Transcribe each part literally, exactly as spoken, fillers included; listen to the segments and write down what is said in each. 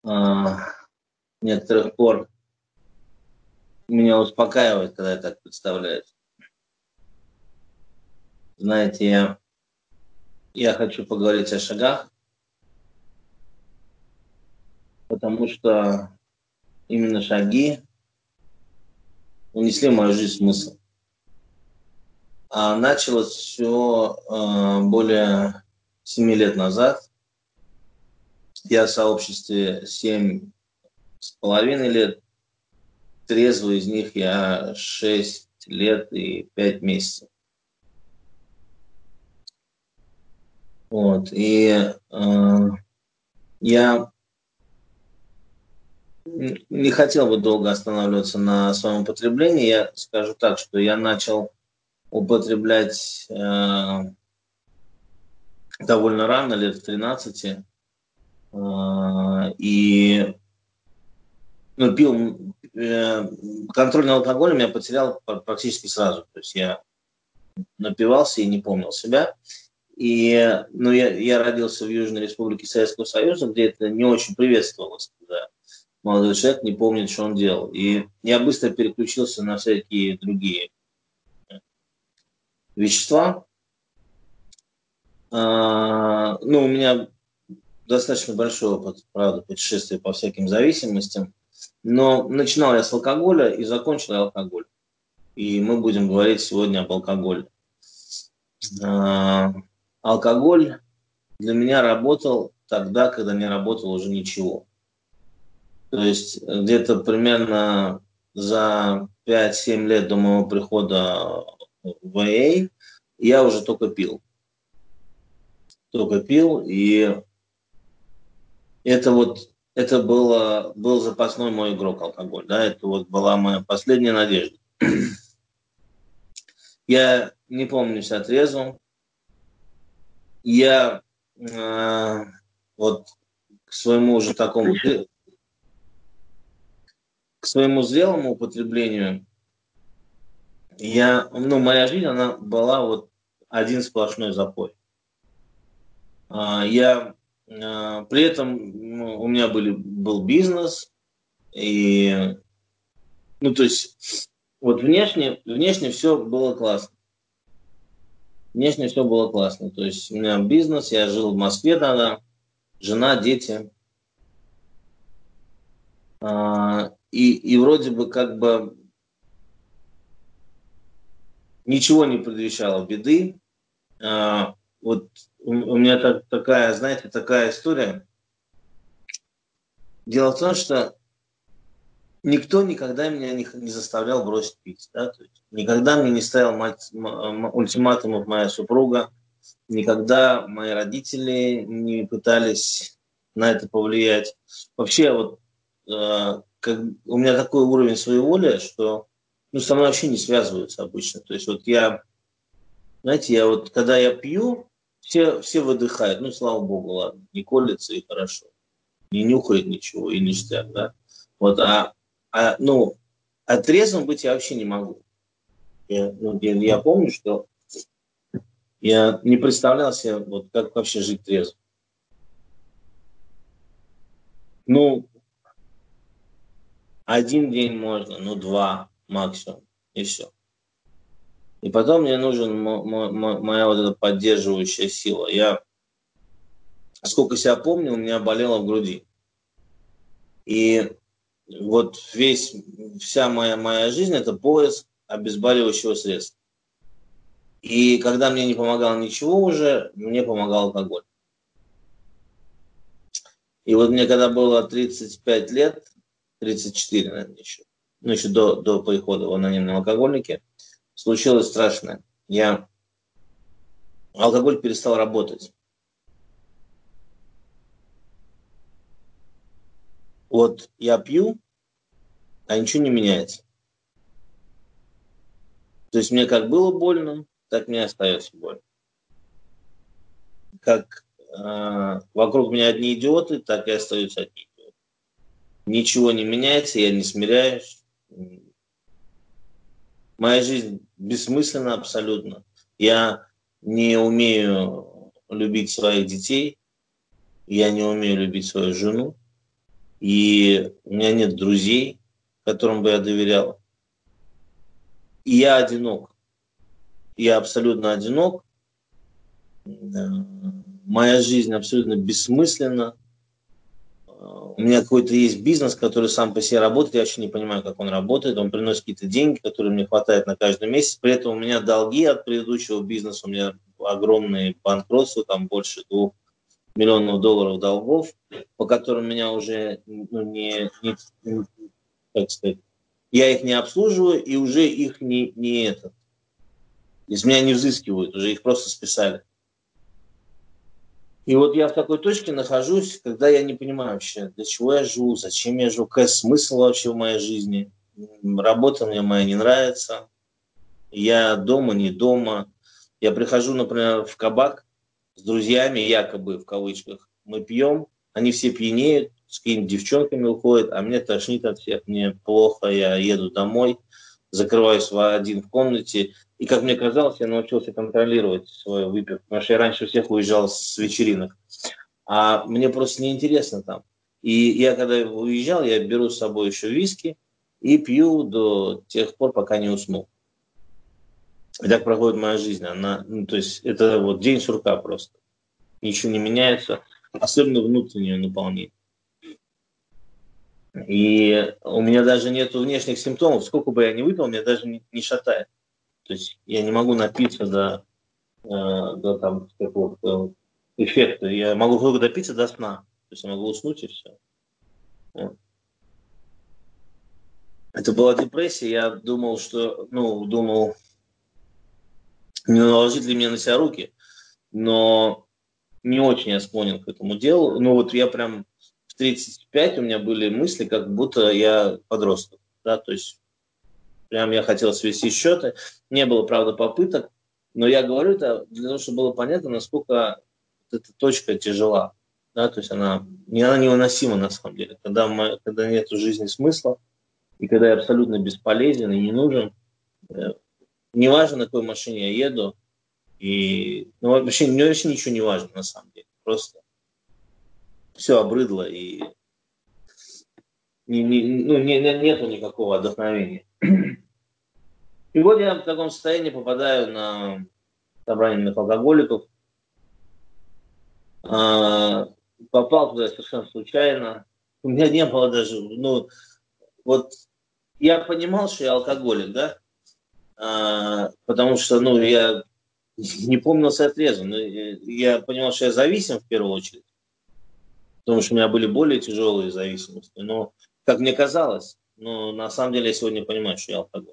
а, некоторых пор меня успокаивает, когда я так представляю. Знаете, я, я хочу поговорить о шагах, потому что именно шаги унесли в мою жизнь смысл. А началось все э, более семи лет назад. Я в сообществе семь с половиной лет, трезвый из них я шесть лет и пять месяцев. Вот. И э, я не хотел бы долго останавливаться на своем употреблении. Я скажу так, что я начал употреблять э, довольно рано, лет в тринадцати. Э, и ну, пил, э, контроль над алкоголем я потерял практически сразу. То есть я напивался и не помнил себя. И, ну, я, я родился в Южной Республике Советского Союза, где это не очень приветствовалось, когда молодой человек не помнит, что он делал. И я быстро переключился на всякие другие вещества. А, ну, у меня достаточно большой опыт, правда, путешествия по всяким зависимостям. Но начинал я с алкоголя и закончил я алкоголь. И мы будем говорить сегодня об алкоголе. А, алкоголь для меня работал тогда, когда не работало уже ничего. То есть где-то примерно за пять-семь лет до моего прихода в эй эй я уже только пил. Только пил, и это вот это было, был запасной мой игрок алкоголь. Да? Это вот была моя последняя надежда. Я не помню себя трезвым. Я э, вот к своему уже такому к своему зрелому употреблению я, ну, моя жизнь, она была вот один сплошной запой. А, я а, при этом ну, у меня были, был бизнес, и, ну, то есть, вот внешне, внешне все было классно. Внешне все было классно. То есть, у меня бизнес, я жил в Москве тогда, жена, дети. А, и, и вроде бы как бы ничего не предвещало беды. А, вот у, у меня так, такая, знаете, такая история. Дело в том, что никто никогда меня не, не заставлял бросить пить. Да? То есть никогда мне не ставил мать, м, ультиматумов моя супруга, никогда мои родители не пытались на это повлиять. Вообще, вот э, как, у меня такой уровень своеволия, что ну, со мной вообще не связываются обычно. То есть вот я, знаете, я вот когда я пью, все, все выдыхают. Ну, слава богу, ладно, не колется и хорошо. Не нюхает ничего и ништяк, да. Вот, а, а ну, а трезвым быть я вообще не могу. Я, ну, я, я помню, что я не представлял себе, вот как вообще жить трезво. Ну, один день можно, ну, два максимум, и все. И потом мне нужен мо- мо- мо- моя вот эта поддерживающая сила. Я, сколько себя помню, у меня болело в груди. И вот весь, вся моя, моя жизнь – это поиск обезболивающего средства. И когда мне не помогало ничего уже, мне помогал алкоголь. И вот мне когда было тридцать пять лет, тридцать четыре, наверное, еще, ну, еще до, до прихода в анонимные алкоголики, случилось страшное. Я, алкоголь перестал работать. Вот я пью, а ничего не меняется. То есть мне как было больно, так мне остается больно. Как э, вокруг меня одни идиоты, так и остаются одни идиоты. Ничего не меняется, я не смиряюсь. Моя жизнь бессмысленна абсолютно. Я не умею любить своих детей, я не умею любить свою жену. и у меня нет друзей, которым бы я доверял. И я одинок. Я абсолютно одинок. Моя жизнь абсолютно бессмысленна. У меня какой-то есть бизнес, который сам по себе работает. Я вообще не понимаю, как он работает. Он приносит какие-то деньги, которые мне хватает на каждый месяц. При этом у меня долги от предыдущего бизнеса. У меня огромные банкротства, там больше двух миллионов долларов долгов, по которым меня уже ну, не, не, не, как сказать, я их не обслуживаю, и уже их не, не это, из меня не взыскивают, уже их просто списали. И вот я в такой точке нахожусь, когда я не понимаю вообще, для чего я живу, зачем я живу, какой смысл вообще в моей жизни. Работа мне моя не нравится, я дома, не дома. Я прихожу, например, в кабак с друзьями, якобы в кавычках, мы пьем, они все пьянеют, с какими-то девчонками уходят, а мне тошнит от всех, мне плохо, я еду домой, закрываюсь один в комнате. И, как мне казалось, я научился контролировать свою выпивку, потому что я раньше всех уезжал с вечеринок. А мне просто неинтересно там. И я, когда уезжал, я беру с собой еще виски и пью до тех пор, пока не усну. И так проходит моя жизнь. Она, ну, то есть это вот день сурка просто. Ничего не меняется, особенно внутреннее наполнение. И у меня даже нет внешних симптомов. Сколько бы я ни выпил, меня даже не, не шатает. То есть я не могу напиться до, э, до там, какого-то эффекта. Я могу только допиться до сна. То есть я могу уснуть и все. Вот. Это была депрессия. Я думал, что, ну, думал, не наложить ли мне на себя руки. Но не очень я склонен к этому делу. Ну вот я прям в тридцать пять у меня были мысли, как будто я подросток. Да, то есть прям я хотел свести счеты. Не было, правда, попыток. Но я говорю это для того, чтобы было понятно, насколько эта точка тяжела. Да, то есть она, не, она невыносима на самом деле. Когда, мы, когда нет в жизни смысла, и когда я абсолютно бесполезен и не нужен, э, неважно, на какой машине я еду, и ну, вообще, мне вообще ничего не важно на самом деле. Просто все обрыдло и не, не, ну, не, не, нету никакого вдохновения. И вот я в таком состоянии попадаю на собрание именно алкоголиков. А, попал туда совершенно случайно. У меня не было даже, ну, вот я понимал, что я алкоголик, да, а, потому что, ну, я не помнил себя трезвым. Я понимал, что я зависим в первую очередь, потому что у меня были более тяжелые зависимости. Но, как мне казалось, но на самом деле я сегодня понимаю, что я алкоголик.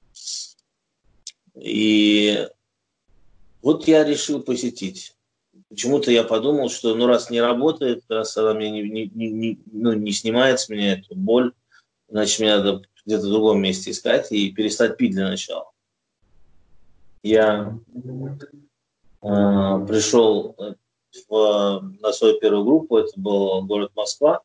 И вот я решил посетить. Почему-то я подумал, что ну раз не работает, раз она мне не, не, не, не, ну, не снимает с меня эту боль, значит мне надо где-то в другом месте искать и перестать пить для начала. Я э, пришел в, на свою первую группу, это был город Москва.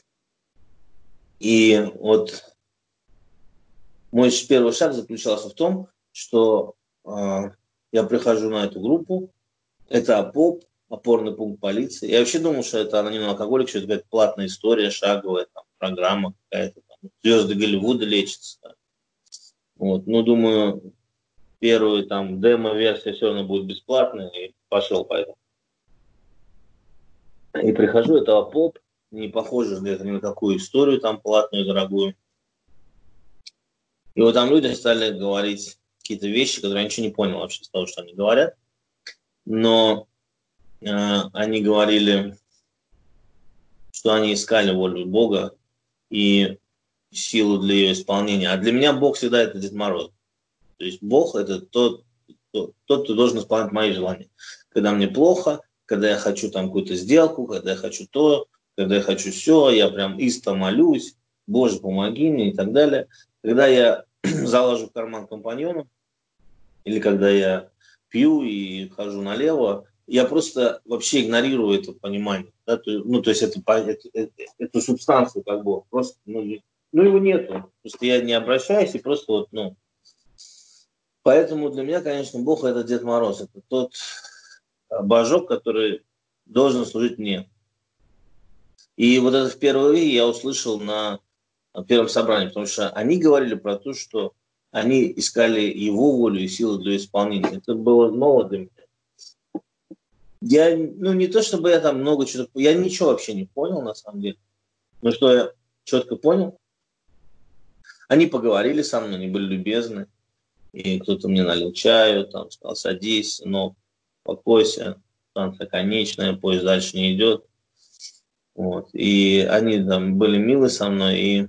И вот мой первый шаг заключался в том, что э, я прихожу на эту группу, это ОПОП, опорный пункт полиции. Я вообще думал, что это анонимный алкоголик, что это какая-то платная история, шаговая там, программа какая-то. Там, звезды Голливуда лечатся. Вот. Ну, думаю, первую там демо-версия все равно будет бесплатная, и пошел по этому. И прихожу, это ОПОП, не похоже где-то ни на какую историю там платную, дорогую. И вот там люди стали говорить какие-то вещи, которые я ничего не понял вообще с того, что они говорят. Но э, они говорили, что они искали волю Бога и силу для ее исполнения. А для меня Бог всегда это Дед Мороз. То есть Бог это тот, тот, тот, кто должен исполнять мои желания. Когда мне плохо, когда я хочу там какую-то сделку, когда я хочу то, когда я хочу все, я прям истово молюсь, Боже, помоги мне и так далее. Когда я залажу в карман компаньона, или когда я пью и хожу налево, я просто вообще игнорирую это понимание. Да? Ну, то есть это, это, это, эту субстанцию как бы просто, ну, ну, его нету. Просто я не обращаюсь и просто вот, ну. Поэтому для меня, конечно, Бог это Дед Мороз. Это тот божок, который должен служить мне. И вот это впервые я услышал на первом собрании, потому что они говорили про то, что они искали его волю и силу для исполнения. Это было ново для меня. Я, ну, не то чтобы я там много чего... Я ничего вообще не понял, на самом деле. Но что я четко понял, они поговорили со мной, они были любезны. И кто-то мне налил чаю, там, сказал, садись, но успокойся, станция конечная, поезд дальше не идет. Вот. И они там были милы со мной, и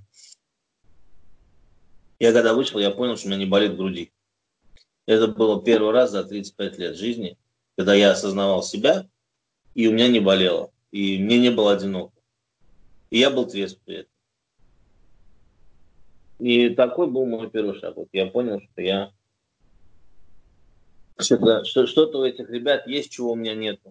я когда вышел, я понял, что у меня не болит в груди. Это было первый раз за тридцать пять лет жизни, когда я осознавал себя, и у меня не болело, и мне не было одиноко. И я был трезв при этом. И такой был мой первый шаг. Вот я понял, что я что-то, что, что-то у этих ребят есть, чего у меня нету.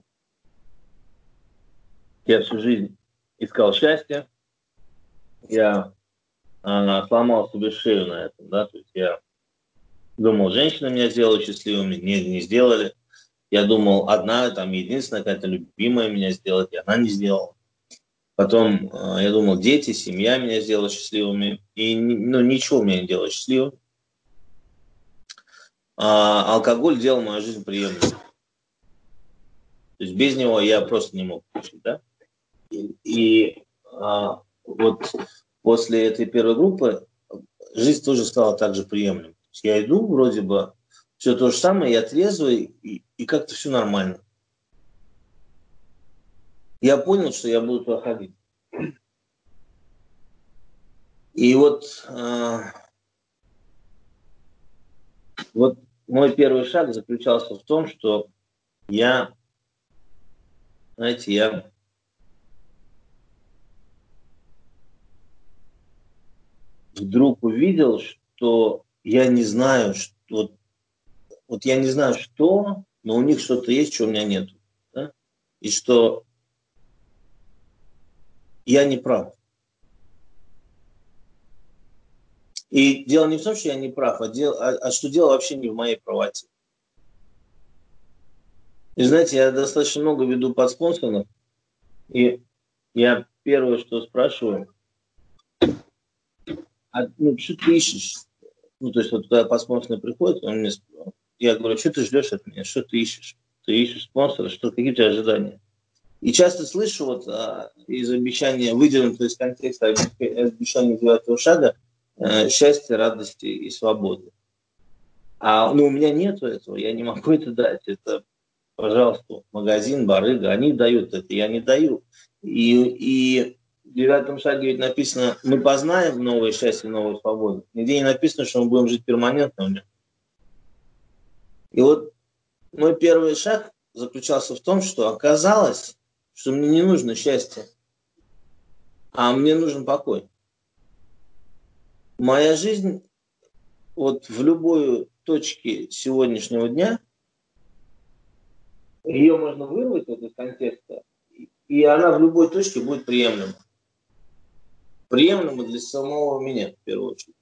Я всю жизнь искал счастье, я а, сломал себе шею на этом, да, то есть я думал, женщины меня сделают счастливыми, не, не сделали. Я думал, одна, там, единственная какая-то любимая меня сделает, и она не сделала. Потом э, я думал, дети, семья меня сделают счастливыми, и ну, ничего меня не делает счастливым. А алкоголь делал мою жизнь приемлемой. То есть без него я просто не мог жить, да. И, и а, вот после этой первой группы жизнь тоже стала так же приемлемой. Я иду, вроде бы, все то же самое, я трезвый, и, и как-то все нормально. Я понял, что я буду туда ходить. И вот, э, вот мой первый шаг заключался в том, что я, знаете, я вдруг увидел, что я не знаю, что вот, вот я не знаю, что, но у них что-то есть, чего у меня нет. Да? И что я не прав. И дело не в том, что я не прав, а, дело, а, а что дело вообще не в моей правоте. И знаете, я достаточно много веду подспонсоров, и я первое, что спрашиваю, а, ну, что ты ищешь? Ну, то есть, вот когда подспонсорный приходит, он мне, я говорю, что ты ждешь от меня, что ты ищешь? Ты ищешь спонсора, что, какие у тебя ожидания? И часто слышу вот а, из обещания, выдернуто из контекста обещания девятого шага, а, счастья, радости и свободы. А ну, у меня нету этого, я не могу это дать. Это, пожалуйста, магазин, барыга, они дают это, я не даю. И, и в девятом шаге ведь написано, мы познаем новое счастье, новую свободу. Нигде не написано, что мы будем жить перманентно. И вот мой первый шаг заключался в том, что оказалось, что мне не нужно счастье, а мне нужен покой. Моя жизнь вот в любой точке сегодняшнего дня, ее можно вырвать вот из контекста, и она в любой точке будет приемлема. Приемлема для самого меня, в первую очередь.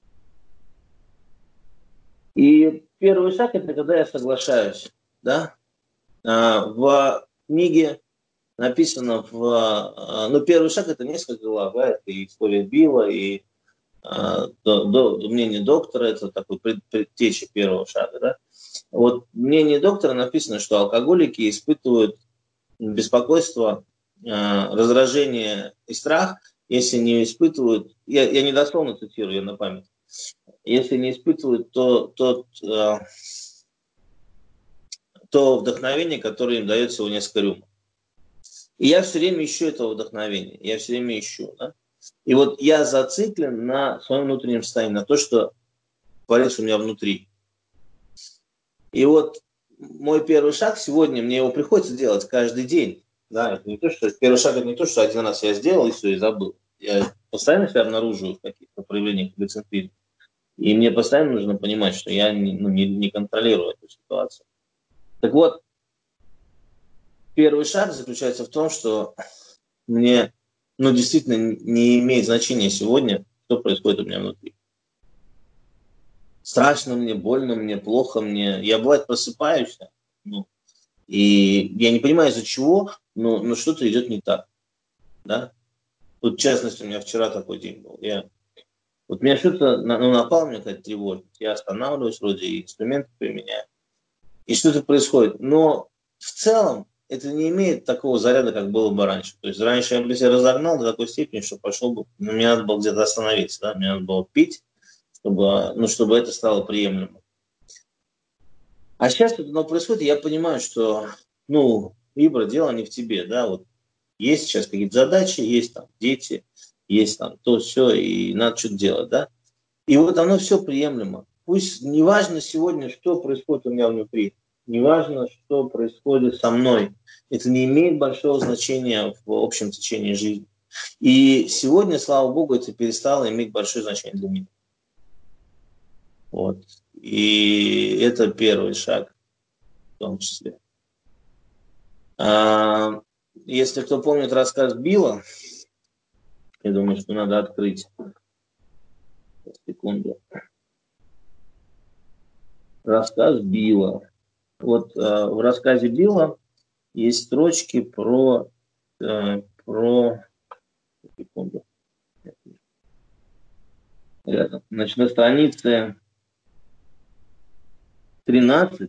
И первый шаг – это когда я соглашаюсь. Да? В книге написано, в, ну, первый шаг – это несколько глав, да? Это и история Билла, и а, до, до, мнение доктора, это такой пред, предтеча первого шага. Да? Вот в мнении доктора написано, что алкоголики испытывают беспокойство, а, раздражение и страх, если не испытывают, я, я не дословно цитирую, я на память, если не испытывают то, то, то, то вдохновение, которое им дает всего несколько рюмок. И я все время ищу этого вдохновения, я все время ищу. Да? И вот я зациклен на своем внутреннем состоянии, на то, что творится у меня внутри. И вот мой первый шаг сегодня, мне его приходится делать каждый день. Да, это не то, что первый шаг это не то, что один раз я сделал и все, и забыл. Я постоянно себя обнаруживаю в каких-то проявлениях эгоцентризма. И мне постоянно нужно понимать, что я не, ну, не, не контролирую эту ситуацию. Так вот, первый шаг заключается в том, что мне ну, действительно не имеет значения сегодня, что происходит у меня внутри. Страшно мне, больно мне, плохо мне. Я, бывает, просыпаюсь, ну, и я не понимаю, из-за чего, но, но что-то идет не так. Да? Вот, в частности, у меня вчера такой день был. Я, вот меня что-то, ну, напало, мне какая-то тревожность. Я останавливаюсь, вроде и инструменты применяю. И что-то происходит. Но в целом это не имеет такого заряда, как было бы раньше. То есть раньше я бы себя разогнал до такой степени, что пошел бы, ну, мне надо было где-то остановиться, да, мне надо было пить, чтобы, ну, чтобы это стало приемлемым. А сейчас это оно происходит, и я понимаю, что, ну, Ибра, дело не в тебе, да, вот есть сейчас какие-то задачи, есть там дети, есть там то, все, и надо что-то делать, да. И вот оно все приемлемо. Пусть неважно сегодня, что происходит у меня внутри, неважно, что происходит со мной, это не имеет большого значения в общем течении жизни. И сегодня, слава богу, это перестало иметь большое значение для меня. Вот. И это первый шаг в том числе. А, если кто помнит рассказ Билла, я думаю, что надо открыть. Секунду. Рассказ Билла. Вот э, в рассказе Билла есть строчки про, э, про секунду. Рядом. Значит, на странице тринадцать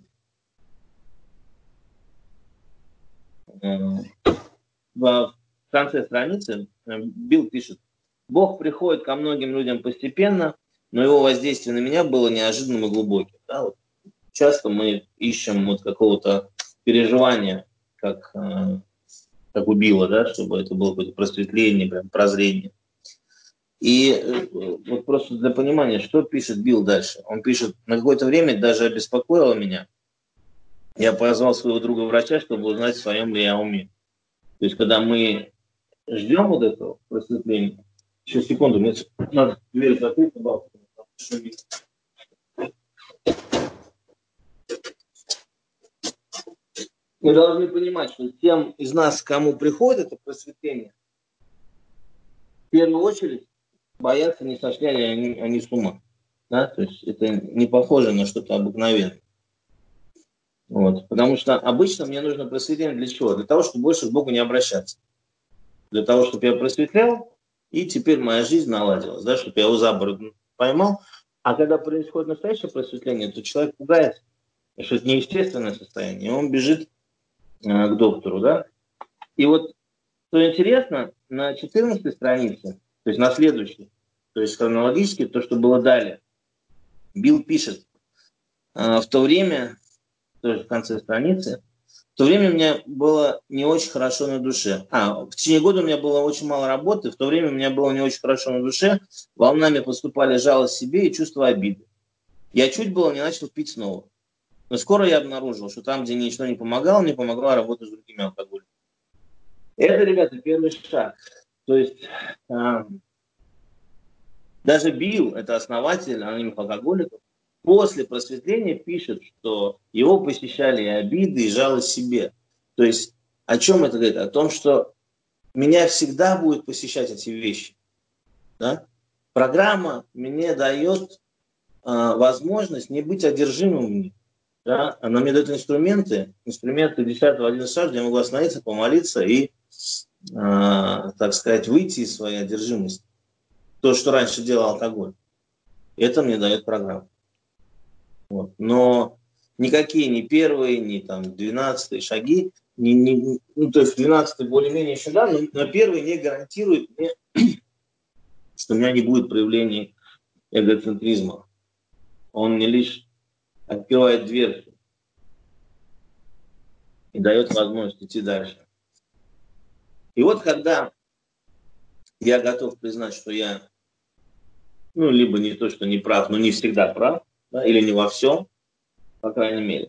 э, в конце страницы э, Билл пишет: Бог приходит ко многим людям постепенно, но его воздействие на меня было неожиданным и глубоким. Да, вот часто мы ищем вот какого-то переживания, как, э, как у Билла, да, чтобы это было какое-то просветление, прям прозрение. И э, вот просто для понимания, что пишет Билл дальше. Он пишет: на какое-то время даже обеспокоило меня. Я позвал своего друга-врача, чтобы узнать, в своем ли я уме. То есть, когда мы ждем вот этого просветления, еще секунду, мне надо дверь закрыть, бабушка, шумит. Мы должны понимать, что тем из нас, кому приходит это просветление, в первую очередь боятся, не сошли ли они, они с ума. Да? То есть это не похоже на что-то обыкновенное. Вот. Потому что обычно мне нужно просветление для чего? Для того, чтобы больше к Богу не обращаться. Для того, чтобы я просветлял, и теперь моя жизнь наладилась, да, чтобы я его за бороду поймал. А когда происходит настоящее просветление, то человек пугается, что это неестественное состояние, и он бежит э, к доктору. Да? И вот, что интересно, на четырнадцатой странице, то есть на следующей, то есть хронологически, то, что было далее, Билл пишет: э, в то время, тоже в конце страницы, в то время у меня было не очень хорошо на душе. А, в течение года у меня было очень мало работы, в то время у меня было не очень хорошо на душе, волнами поступали жалость себе и чувство обиды. Я чуть было не начал пить снова. Но скоро я обнаружил, что там, где ничего не помогало, мне помогла работа с другими алкоголиками. Это, ребята, первый шаг. То есть а, даже Билл, это основатель анонимных алкоголиков, после просветления пишет, что его посещали и обиды, и жалость себе. То есть о чем это говорит? О том, что меня всегда будет посещать эти вещи. Да? Программа мне дает э, возможность не быть одержимым в них. Да? Она мне дает инструменты, инструменты десятого одиннадцатого шага, где я могу остановиться, помолиться и, э, так сказать, выйти из своей одержимости. То, что раньше делал алкоголь. Это мне дает программа. Вот. Но никакие ни первые, ни там двенадцатые шаги, ни, ни, ну, то есть двенадцатый более-менее еще да, но, но первый не гарантирует мне, что у меня не будет проявлений эгоцентризма. Он мне лишь открывает дверь и дает возможность идти дальше. И вот когда я готов признать, что я, ну, либо не то, что не прав, но не всегда прав, да, или не во всем, по крайней мере,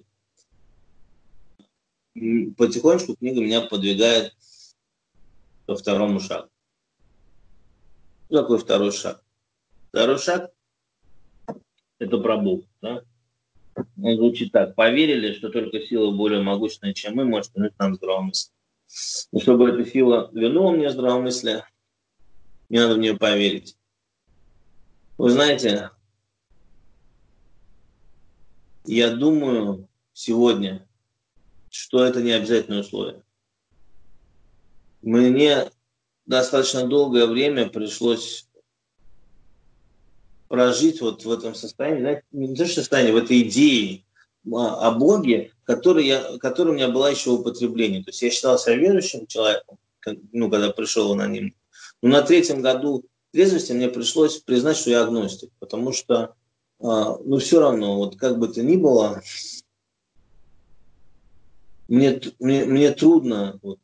потихонечку книга меня подвигает ко второму шагу. Что такое второй шаг? Второй шаг – это про Бога. Да? Он звучит так. Поверили, что только сила более могущественная, чем мы, может вернуть нам здравомыслие. Но чтобы эта сила вернула мне здравомыслие, мне надо в нее поверить. Вы знаете, я думаю сегодня, что это не обязательное условие. Мне достаточно долгое время пришлось прожить вот в этом состоянии, знаете, не то что состоянии, в этой идее о Боге, который я, которая у меня была еще в употреблении. То есть я считался верующим человеком, ну, когда пришел в аноним. Но на третьем году трезвости мне пришлось признать, что я агностик, потому что, ну, все равно, вот как бы то ни было, мне, мне, мне трудно вот,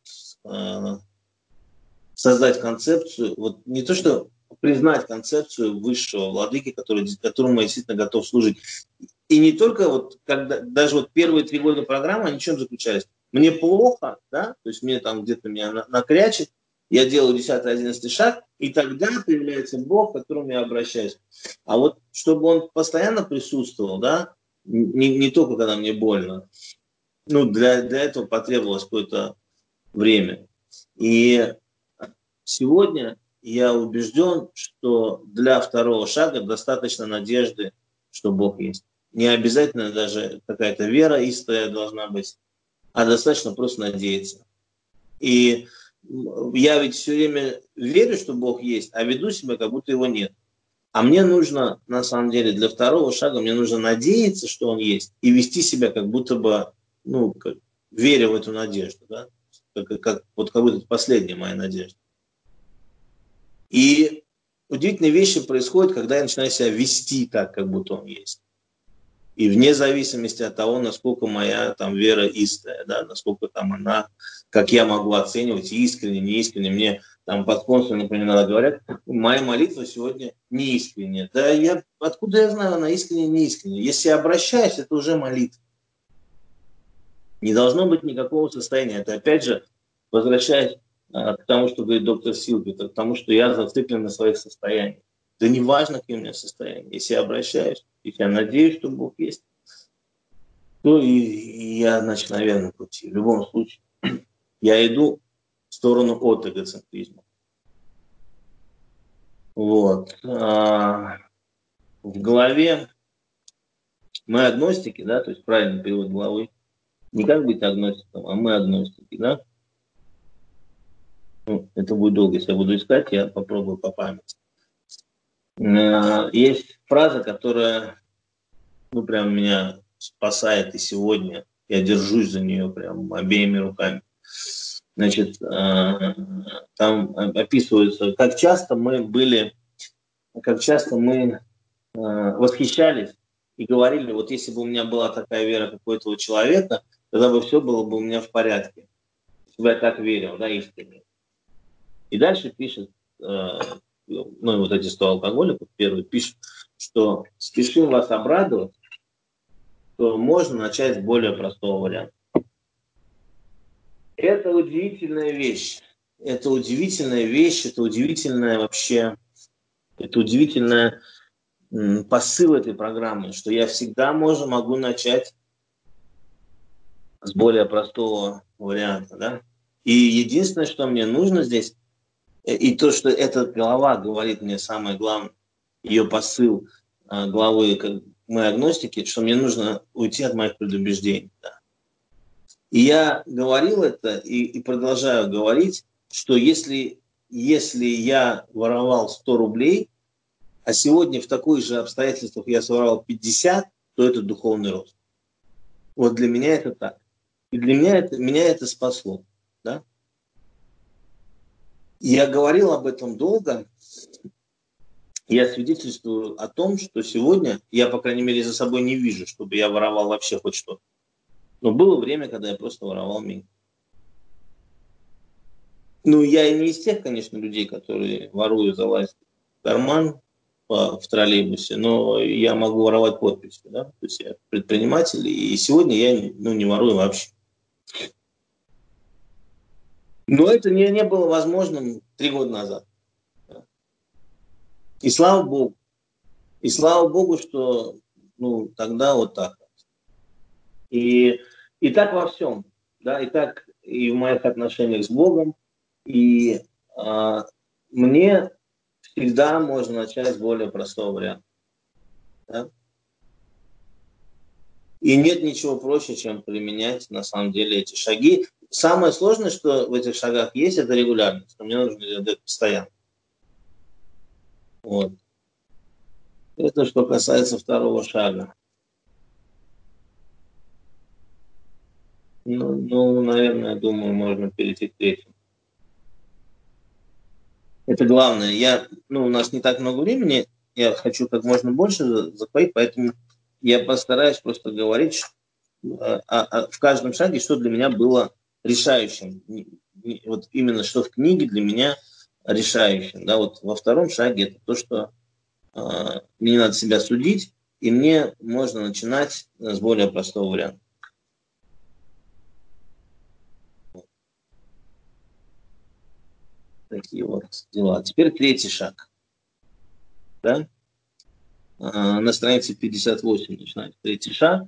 создать концепцию, вот не то что признать концепцию высшего владыки, который, которому я действительно готов служить. И не только вот, когда, даже вот первые три года программы, они в чем заключались? Мне плохо, да, то есть мне там где-то меня накрячит, я делаю десятый, одиннадцатый шаг, и тогда появляется Бог, к которому я обращаюсь. А вот чтобы он постоянно присутствовал, да, не, не только когда мне больно, ну, для, для этого потребовалось какое-то время. И сегодня я убежден, что для второго шага достаточно надежды, что Бог есть. Не обязательно даже какая-то вера истая должна быть, а достаточно просто надеяться. И я ведь все время верю, что Бог есть, а веду себя, как будто его нет. А мне нужно, на самом деле, для второго шага, мне нужно надеяться, что он есть, и вести себя, как будто бы, ну, как, веря в эту надежду, да? Как, как, вот как будто это последняя моя надежда. И удивительные вещи происходят, когда я начинаю себя вести так, как будто он есть. И вне зависимости от того, насколько моя там вера истая, да, насколько там она, как я могу оценивать, искренне, неискренне. Мне там подспонсоры, например, иногда говорят, моя молитва сегодня неискренняя. Да я, откуда я знаю, она искренняя, неискренняя? Если я обращаюсь, это уже молитва. Не должно быть никакого состояния. Это опять же, возвращаясь а, к тому, что говорит доктор Силбит, к тому, что я зациклен на своих состояниях. Да не важно, какие у меня состояния. Если я обращаюсь, если я надеюсь, что Бог есть, то и, и я, значит, на верном пути. В любом случае, я иду в сторону от эгоцентризма. Вот. А, в главе мы агностики, да, то есть правильный перевод главы, не как быть агностиком, а мы агностики, да. Ну, это будет долго, если я буду искать, я попробую по памяти. Есть фраза, которая, ну, прям меня спасает и сегодня. Я держусь за нее прям обеими руками. Значит, там описывается, как часто мы были, как часто мы восхищались и говорили, вот если бы у меня была такая вера, как у этого человека, тогда бы все было бы у меня в порядке. Если бы я так верил, да, искренне. И дальше пишет, ну, вот эти сто алкоголиков, первый пишет, что спешим вас обрадовать, то можно начать с более простого варианта. Это удивительная вещь. Это удивительная вещь, это удивительная вообще, это удивительная м, посыл этой программы, что я всегда можно, могу начать с более простого варианта. Да? И единственное, что мне нужно здесь, и то, что эта глава говорит мне самое главное, ее посыл главы как мы агностики, что мне нужно уйти от моих предубеждений. Да. И я говорил это и, и продолжаю говорить, что если, если я воровал сто рублей, а сегодня в таких же обстоятельствах я своровал пятьдесят, то это духовный рост. Вот для меня это так. И для меня это, меня это спасло. Да? Я говорил об этом долго. Я свидетельствую о том, что сегодня я, по крайней мере, за собой не вижу, чтобы я воровал вообще хоть что-то. Но было время, когда я просто воровал миг. Ну, я и не из тех, конечно, людей, которые воруют, залазят в карман по, в троллейбусе, но я могу воровать подписи, да, то есть я предприниматель, и сегодня я ну, не ворую вообще. Но это не, не было возможным три года назад. И слава Богу. И слава Богу, что ну, тогда вот так. И, и так во всем. Да, и так и в моих отношениях с Богом. И а, мне всегда можно начать с более простого варианта. Да? И нет ничего проще, чем применять на самом деле эти шаги. самое сложное, что в этих шагах есть, это регулярность. Мне нужно делать это постоянно. Вот. Это что касается второго шага. Ну, ну, наверное, думаю, можно перейти к третьему. Это главное. Я, ну, у нас не так много времени, я хочу как можно больше захватить, поэтому я постараюсь просто говорить а, а, в каждом шаге, что для меня было решающим. Вот именно что в книге для меня решающим. Да, вот во втором шаге это то, что а, мне не надо себя судить, и мне можно начинать с более простого варианта. Такие вот дела. Теперь третий шаг. Да? А, на странице пятьдесят восемь начинается третий шаг.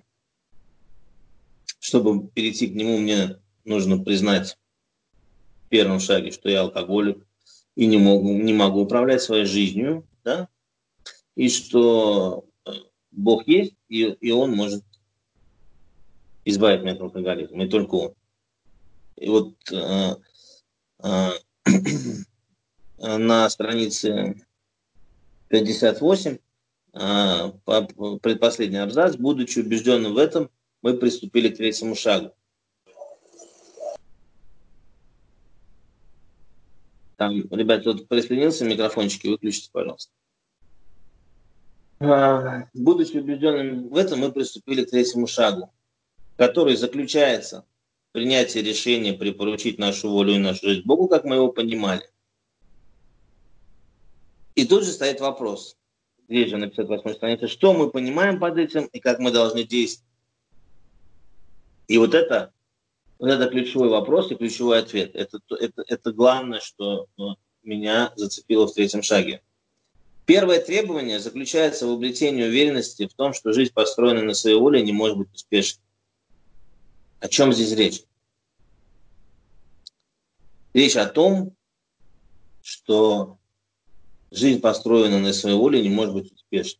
Чтобы перейти к нему, мне нужно признать в первом шаге, что я алкоголик и не могу, не могу управлять своей жизнью, да? И что Бог есть, и, и Он может избавить меня от алкоголизма, и только Он. И вот э, э, на странице пятьдесят восемь, э, предпоследний абзац, будучи убежденным в этом, мы приступили к третьему шагу. Там, ребят, кто-то присоединился, микрофончики выключите, пожалуйста. А, будучи убежденными в этом, мы приступили к третьему шагу, который заключается в принятии решения припоручить нашу волю и нашу жизнь Богу, как мы его понимали. И тут же стоит вопрос, здесь же на пятьдесят восьмой странице, что мы понимаем под этим и как мы должны действовать. И вот это, вот это ключевой вопрос и ключевой ответ. Это, это, это главное, что меня зацепило в третьем шаге. Первое требование заключается в обретении уверенности в том, что жизнь, построенная на своей воле, не может быть успешной. О чем здесь речь? Речь о том, что жизнь, построенная на своей воле, не может быть успешной.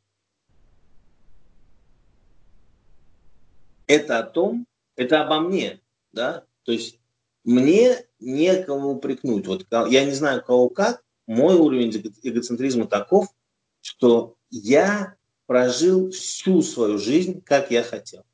Это о том, это обо мне, да? То есть мне некого упрекнуть. Вот я не знаю, кого как, мой уровень эгоцентризма таков, что я прожил всю свою жизнь, как я хотел.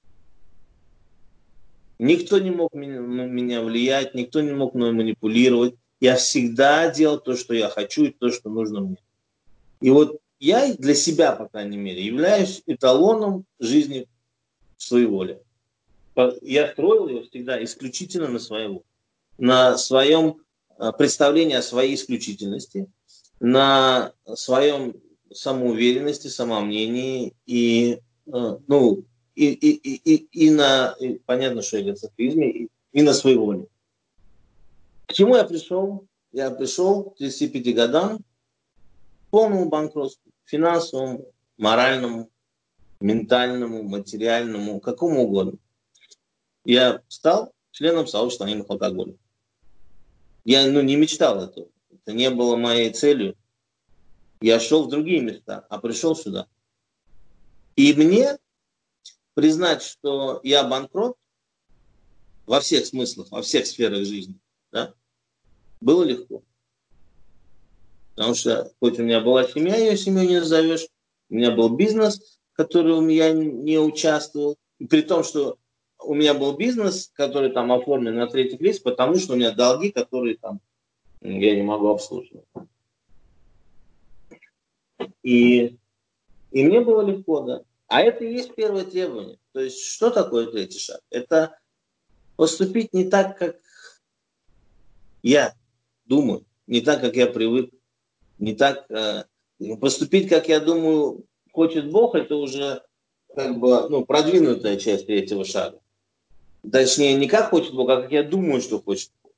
Никто не мог меня, меня влиять, никто не мог мной манипулировать. Я всегда делал то, что я хочу, и то, что нужно мне. И вот я для себя, по крайней мере, являюсь эталоном жизни в своей воле. Я строил ее всегда исключительно на своей воле, на своем представлении о своей исключительности, на своем самоуверенности, самомнении и, ну, и, и, и, и, и на, и, понятно, что эгоцентризме, и, и на своей воле. К чему я пришел? Я пришел к тридцати пяти годам, к полному банкротству, финансовому, моральному, ментальному, материальному, какому угодно. Я стал членом сообщества анонимных алкоголиков. Я ну, не мечтал этого. Это не было моей целью. Я шел в другие места, а пришел сюда. И мне признать, что я банкрот во всех смыслах, во всех сферах жизни, да, было легко. Потому что хоть у меня была семья, ее семью не назовешь, у меня был бизнес, в котором я не участвовал, и при том, что у меня был бизнес, который там оформлен на третьих лиц, потому что у меня долги, которые там я не могу обслуживать. И, и мне было легко, да. А это и есть первое требование. То есть, что такое третий шаг? Это поступить не так, как я думаю, не так, как я привык, не так... Э, поступить, как я думаю, хочет Бог, это уже как бы ну, продвинутая часть третьего шага. Точнее, не как хочет Бог, а как я думаю, что хочет Бог.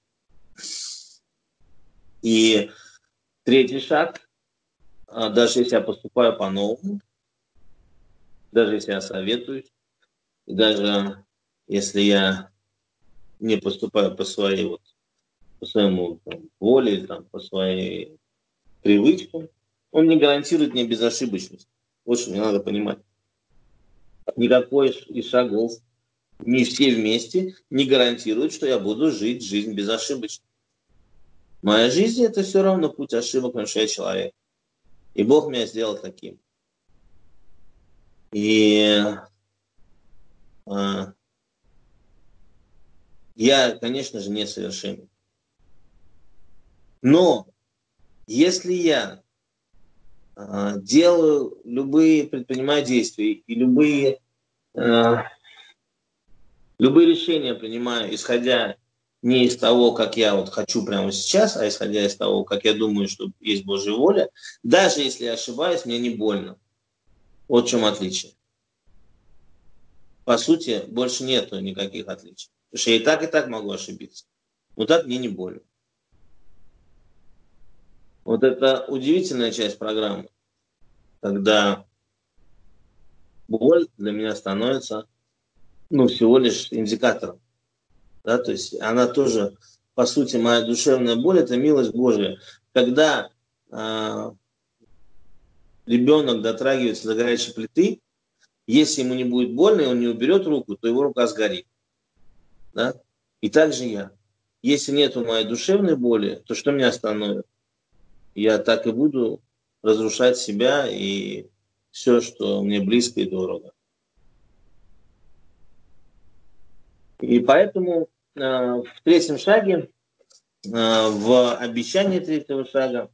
И третий шаг, даже если я поступаю по-новому, даже если я советуюсь, даже если я не поступаю по своей вот, по своему там, воле, там, по своей привычкам, он не гарантирует мне безошибочность. Вот что мне надо понимать. Никакой из шагов не все вместе не гарантируют, что я буду жить жизнь безошибочно. Моя жизнь — это все равно путь ошибок, потому что я человек. И Бог меня сделал таким. И а, я, конечно же, несовершенен. Но если я а, делаю любые, предпринимаю действия и любые, а, любые решения принимаю, исходя не из того, как я вот хочу прямо сейчас, а исходя из того, как я думаю, что есть Божья воля, даже если я ошибаюсь, мне не больно. Вот в чем отличие. По сути, больше нету никаких отличий. Потому что я и так, и так могу ошибиться. Но так мне не больно. Вот это удивительная часть программы, когда боль для меня становится, ну, всего лишь индикатором. Да? То есть она тоже, по сути, моя душевная боль — это милость Божия. Когда э, ребенок дотрагивается до горячей плиты, если ему не будет больно, и он не уберет руку, то его рука сгорит. Да? И так же я. Если нету моей душевной боли, то что меня остановит? Я так и буду разрушать себя и все, что мне близко и дорого. И поэтому э, в третьем шаге, э, в обещании третьего шага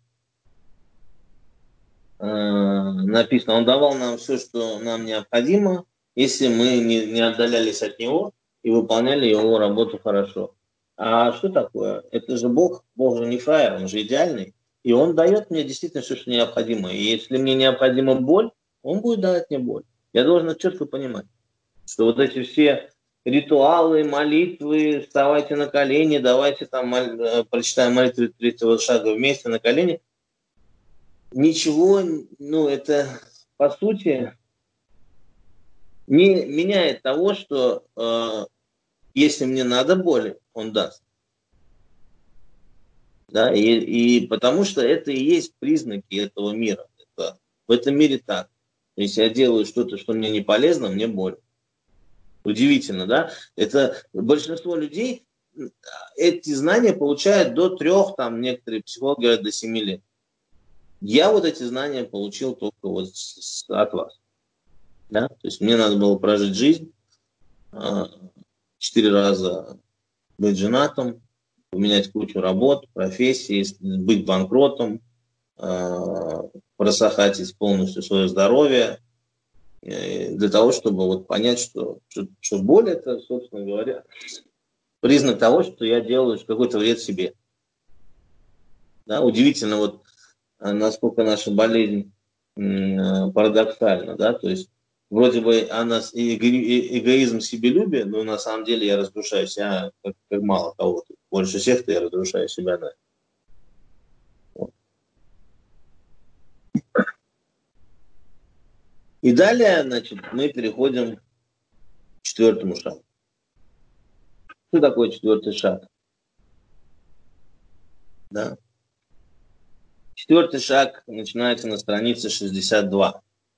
э, написано: Он давал нам все, что нам необходимо, если мы не, не отдалялись от Него и выполняли Его работу хорошо. А что такое? Это же Бог, Бог же не фраер, Он же идеальный. И Он дает мне действительно все, что необходимо. И если мне необходима боль, Он будет давать мне боль. Я должен это четко понимать, что вот эти все ритуалы, молитвы, вставайте на колени, давайте там моль... прочитаем молитву третьего шага вместе на колени. Ничего, ну это по сути не меняет того, что э, если мне надо боли, Он даст. Да, и, и потому что это и есть признаки этого мира. Это, в этом мире так. Если я делаю что-то, что мне не полезно, мне больно. Удивительно, да? Это большинство людей эти знания получают до трех, там некоторые психологи говорят, до семи лет. Я вот эти знания получил только вот с, с, от вас. Да? То есть мне надо было прожить жизнь, четыре раза быть женатым, поменять кучу работ, профессий, быть банкротом, просохатить полностью свое здоровье, для того, чтобы вот понять, что, что, что боль — это, собственно говоря, признак того, что я делаю какой-то вред себе. Да, удивительно, вот насколько наша болезнь парадоксальна, да, то есть вроде бы она эго, эгоизм, себелюбие, но на самом деле я разрушаю себя как, как мало кого-то. Больше всех-то я разрушаю себя, да. Вот. И далее, значит, мы переходим к четвертому шагу. Что такое четвертый шаг? Да. Четвертый шаг начинается на странице шестьдесят два.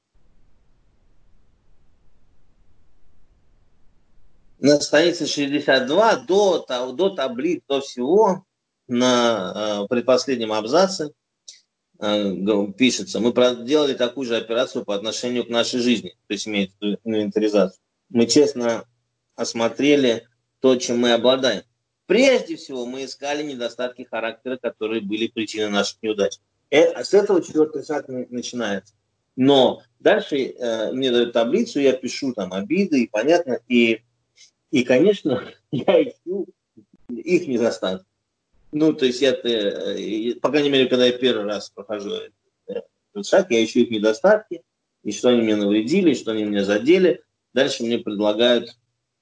На странице шестьдесят два до, до таблиц, до всего, на э, предпоследнем абзаце э, пишется: мы проделали такую же операцию по отношению к нашей жизни, то есть имеется инвентаризацию. Мы честно осмотрели то, чем мы обладаем. Прежде всего, мы искали недостатки характера, которые были причиной наших неудач. Э, с этого четвертый шаг начинается. Но дальше э, мне дают таблицу, я пишу там обиды, и понятно, и И, конечно, я ищу их недостатки. Ну, то есть я, по крайней мере, когда я первый раз прохожу этот шаг, я ищу их недостатки, и что они мне навредили, и что они меня задели. Дальше мне предлагают,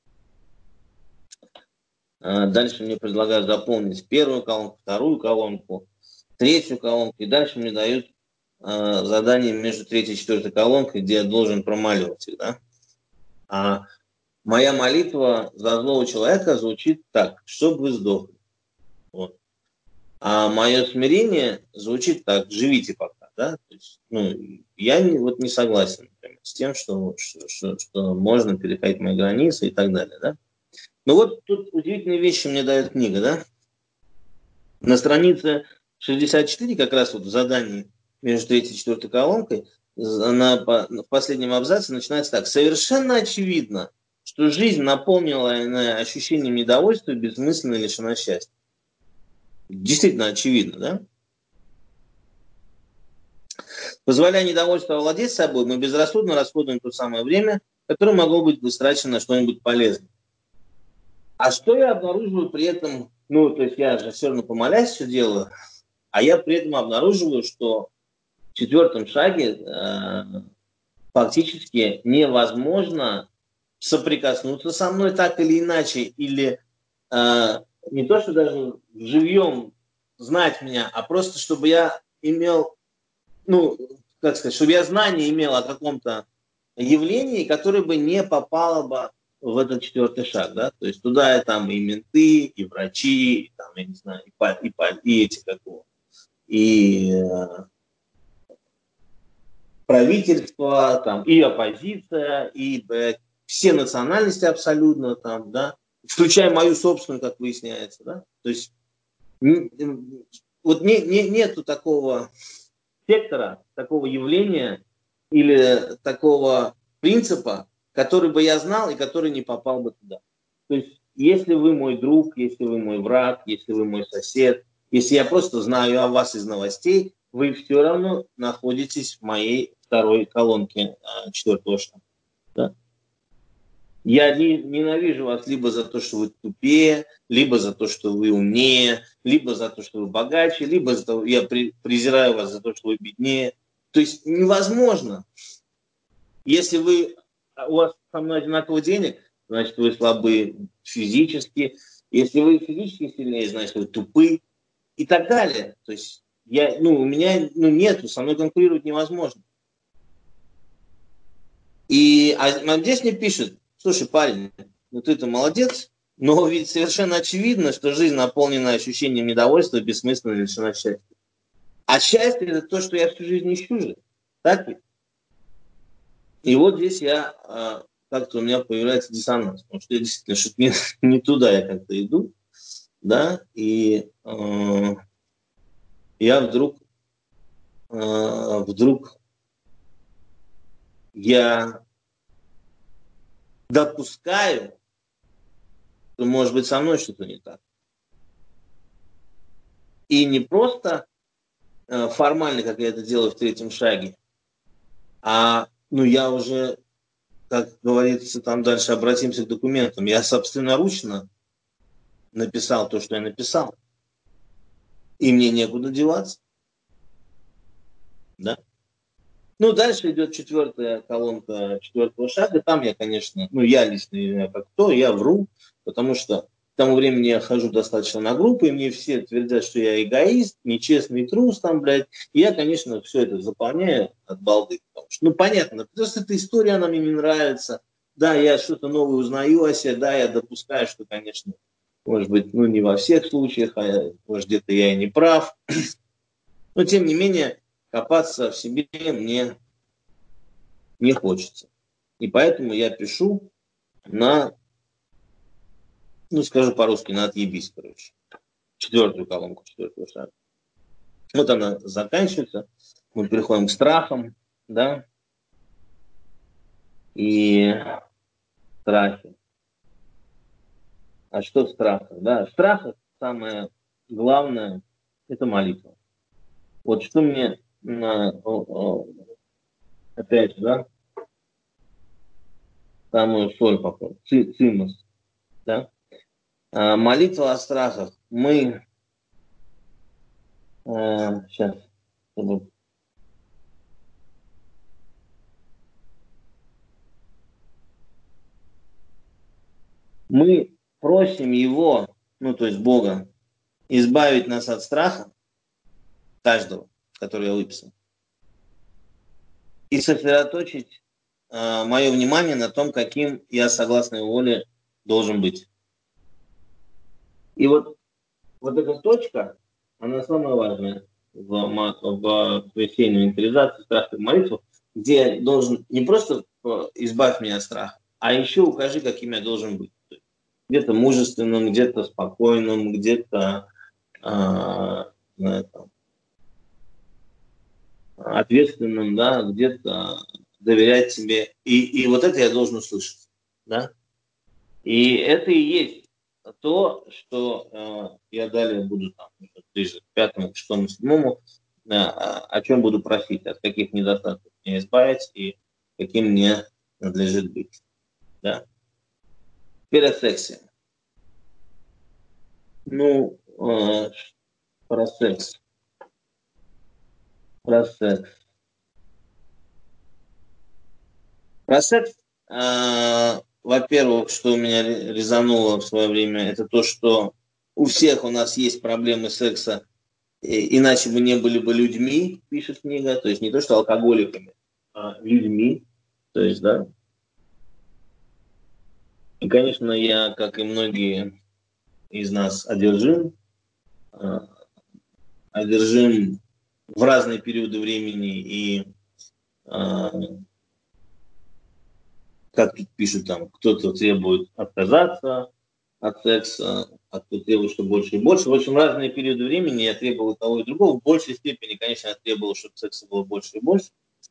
дальше мне предлагают заполнить первую колонку, вторую колонку, третью колонку, и дальше мне дают задание между третьей и четвертой колонкой, где я должен промаливать их, да. А моя молитва за злого человека звучит так: чтобы вы сдохли. Вот. А мое смирение звучит так: живите пока. Да? То есть, ну, я не, вот не согласен, например. с тем, что, что, что, что можно переходить мои границы и так далее. Да? Но вот тут удивительные вещи мне дает книга. Да? На странице шестьдесят четыре, как раз вот в задании между третьей и четвертой колонкой, она в последнем абзаце начинается так. Совершенно очевидно, что жизнь, наполненная ощущением недовольства, бессмысленно лишена счастья. Действительно очевидно, да? Позволяя недовольству овладеть собой, мы безрассудно расходуем то самое время, которое могло быть потрачено на что-нибудь полезное. А что я обнаруживаю при этом, ну, то есть я же все равно помолясь все делаю, а я при этом обнаруживаю, что в четвертом шаге э, фактически невозможно соприкоснуться со мной так или иначе, или э, не то, что даже живьем знать меня, а просто чтобы я имел, ну, как сказать, чтобы я знание имел о каком-то явлении, которое бы не попало бы в этот четвертый шаг, да, то есть туда и там и менты, и врачи, и там, я не знаю, и, по, и, по, и эти какого, и э, правительство, там, и оппозиция, и э, все национальности абсолютно, там, да, включая мою собственную, как выясняется, да, то есть вот не, не, нету такого сектора, такого явления или такого принципа, который бы я знал и который не попал бы туда. То есть, если вы мой друг, если вы мой враг, если вы мой сосед, если я просто знаю о вас из новостей, вы все равно находитесь в моей второй колонке четвертого шага. Да? Я не, ненавижу вас либо за то, что вы тупее, либо за то, что вы умнее, либо за то, что вы богаче, либо за то, я при, презираю вас за то, что вы беднее. То есть невозможно. Если вы, у вас со мной одинаково денег, значит, вы слабы физически. Если вы физически сильнее, значит, вы тупы и так далее. То есть я, ну, у меня ну, нету, со мной конкурировать невозможно. И а, а здесь мне пишут, слушай, парень, ну ты-то молодец, но ведь совершенно очевидно, что жизнь наполнена ощущением недовольства, бессмысленно лишена счастья. А счастье – это то, что я всю жизнь ищу же. Так ведь? И вот здесь я, а, как-то у меня появляется диссонанс, потому что я действительно что-то не, не туда я как-то иду, да, и э, я вдруг, э, вдруг я допускаю, что может быть со мной что-то не так. И не просто э, формально, как я это делаю в третьем шаге, а ну я уже, как говорится, там дальше обратимся к документам. Я собственноручно написал то, что я написал. И мне некуда деваться. Да? Ну, дальше идет четвертая колонка четвертого шага. Там я, конечно, ну, я лично не знаю, как кто, я вру, потому что к тому времени я хожу достаточно на группы, и мне все твердят, что я эгоист, нечестный трус там, блядь. И я, конечно, все это заполняю от балды. Потому что, ну, понятно, потому что эта история, она мне не нравится. Да, я что-то новое узнаю о себе, да, я допускаю, что, конечно, может быть, ну, не во всех случаях, а может, где-то я и не прав. Но, тем не менее, копаться в себе мне не хочется. И поэтому я пишу на, ну, скажу по-русски, на отъебись, короче. Четвертую колонку, четвертого шага. Вот она заканчивается. Мы переходим к страхам, да, и страхи. А что в страхах? Да, в страхах самое главное – это молитва. Вот что мне, опять же, да, самую соль попал, цимус, да. А, молитва о страхах. Мы, а, сейчас, чтобы... мы просим Его, ну то есть Бога, избавить нас от страха, каждого, который я выписал, и сосредоточить а, мое внимание на том, каким я, согласно Его воле, должен быть. И вот, вот эта точка, она самая важная в, в, в весенней ментализации, страха и молитву, где я должен не просто избавь меня от страха, а еще укажи, каким я должен быть. Где-то мужественным, где-то спокойным, где-то а, там, ответственным, да, где-то доверять себе. И, и вот это я должен услышать. Да? И это и есть то, что э, я далее буду там, ближе к пятому, к шестому, седьмому, э, о чем буду просить, от каких недостатков мне избавить и каким мне надлежит быть. Да? Теперь о сексе. Ну, э, про секс. Про секс. Про секс, э, во-первых, что у меня резануло в свое время, это то, что у всех у нас есть проблемы секса, и, иначе мы не были бы людьми, пишет книга, то есть не то, что алкоголиками, а людьми, то есть, да. И, конечно, я, как и многие из нас, одержим, э, одержим в разные периоды времени и э, как тут пишут, там кто-то требует отказаться от секса, а кто-то требует, что больше и больше. В общем, разные периоды времени я требовал того и другого. В большей степени, конечно, я требовал, чтобы секса было больше и больше.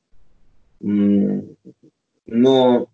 Но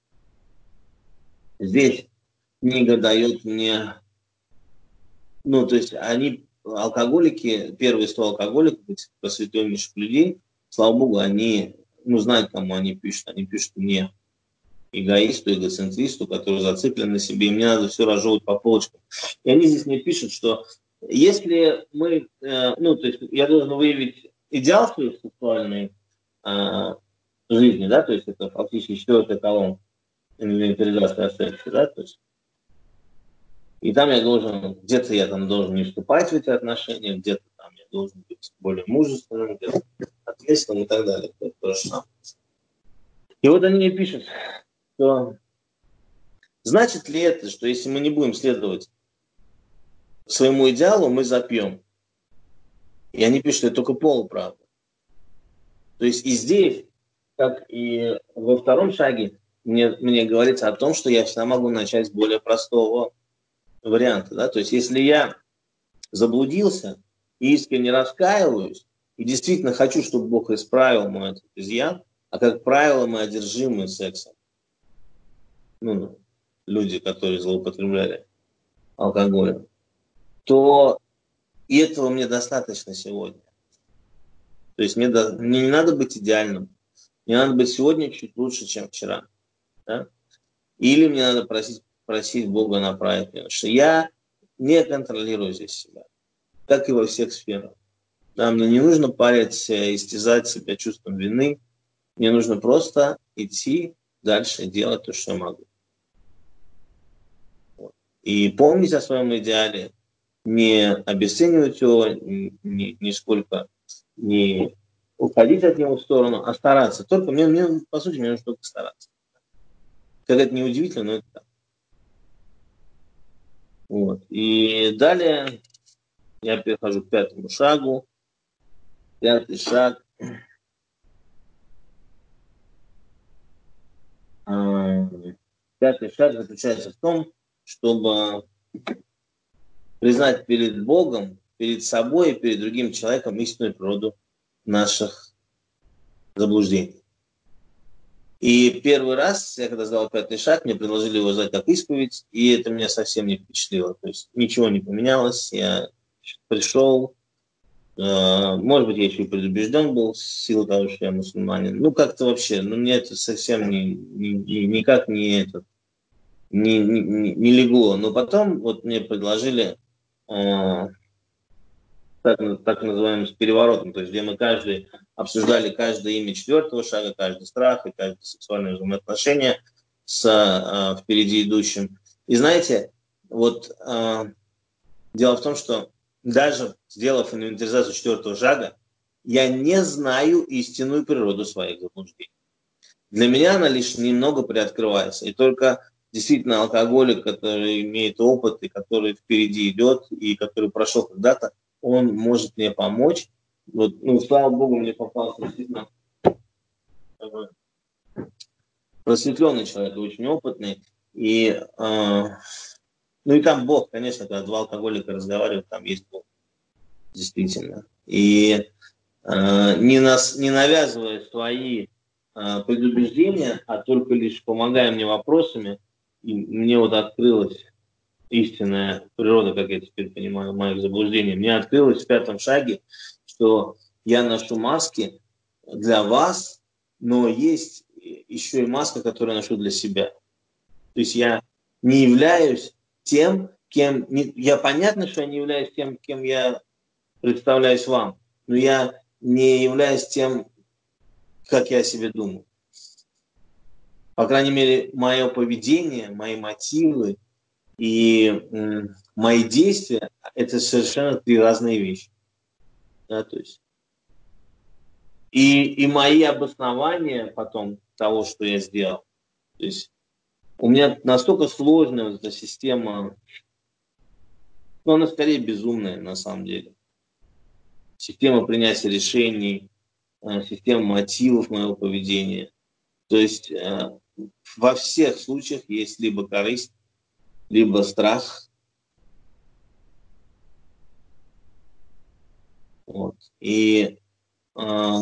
здесь книга дает мне... Ну, то есть они, алкоголики, первые сто алкоголиков, этих просветленнейших людей, слава богу, они, ну, знают, кому они пишут. Они пишут мне, эгоисту, эгоцентристу, который зациклен на себе, и мне надо все разжевывать по полочкам. И они здесь мне пишут, что если мы, э, ну, то есть я должен выявить идеал своей сексуальной э, жизни, да, то есть это фактически четвертая колонна инвентаризации о сексе, да, то есть и там я должен, где-то я там должен не вступать в эти отношения, где-то там я должен быть более мужественным, где-то ответственным и так далее. Это то же самое. И вот они мне пишут, что значит ли это, что если мы не будем следовать своему идеалу, мы запьем? И они пишут, что это только полуправда. То есть и здесь, как и во втором шаге, мне, мне говорится о том, что я всегда могу начать с более простого варианта. Да? То есть если я заблудился и искренне раскаиваюсь, и действительно хочу, чтобы Бог исправил мой этот изъян, а как правило мы одержимы сексом. Ну, люди, которые злоупотребляли алкоголем, то и этого мне достаточно сегодня. То есть мне, до... мне не надо быть идеальным. Мне надо быть сегодня чуть лучше, чем вчера. Да? Или мне надо просить, просить Бога направить меня. Потому что я не контролирую здесь себя. Как и во всех сферах. Да, мне не нужно париться, истязать себя чувством вины. Мне нужно просто идти дальше, делать то, что я могу. Вот. И помнить о своем идеале, не обесценивать его, ни, нисколько не уходить от него в сторону, а стараться. Только мне, мне по сути, мне нужно только стараться. Как это не удивительно, но это так. Вот. И далее я перехожу к пятому шагу. Пятый шаг. Пятый шаг заключается в том, чтобы признать перед Богом, перед собой и перед другим человеком истинную природу наших заблуждений. И первый раз, я когда сделал пятый шаг, мне предложили его сдать как исповедь, и это меня совсем не впечатлило. То есть ничего не поменялось, я пришел, э, может быть, я еще и предубежден был в силу того, что я мусульманин. Ну, как-то вообще, ну, мне это совсем не, не, не, никак не, это, не, не, не легло. Но потом вот мне предложили э, так, так называемым с переворотом, то есть где мы каждый обсуждали каждое имя четвертого шага, каждый страх и каждое сексуальное взаимоотношение с э, впереди идущим. И знаете, вот э, дело в том, что даже сделав инвентаризацию четвертого шага, я не знаю истинную природу своих заблуждений. Для меня она лишь немного приоткрывается. И только действительно алкоголик, который имеет опыт и который впереди идет, и который прошел когда-то, он может мне помочь. Вот, ну, слава богу, мне попался действительно как бы просветленный человек, очень опытный. И, э, ну и там Бог, конечно, когда два алкоголика разговаривают, там есть Бог, действительно. И э, не, нас, не навязывая свои э, предубеждения, а только лишь помогая мне вопросами, и мне вот открылась истинная природа, как я теперь понимаю, моих заблуждений. Мне открылось в пятом шаге, что я ношу маски для вас, но есть еще и маска, которую я ношу для себя. То есть я не являюсь тем, кем... Не, я понятно, что я не являюсь тем, кем я представляюсь вам, но я не являюсь тем, как я о себе думаю. По крайней мере, мое поведение, мои мотивы и м, мои действия – это совершенно три разные вещи. Да, то есть и, и мои обоснования потом того, что я сделал. То есть у меня настолько сложная вот эта система, но она скорее безумная на самом деле. Система принятия решений, система мотивов моего поведения. То есть во всех случаях есть либо корысть, либо страх. Вот. И э,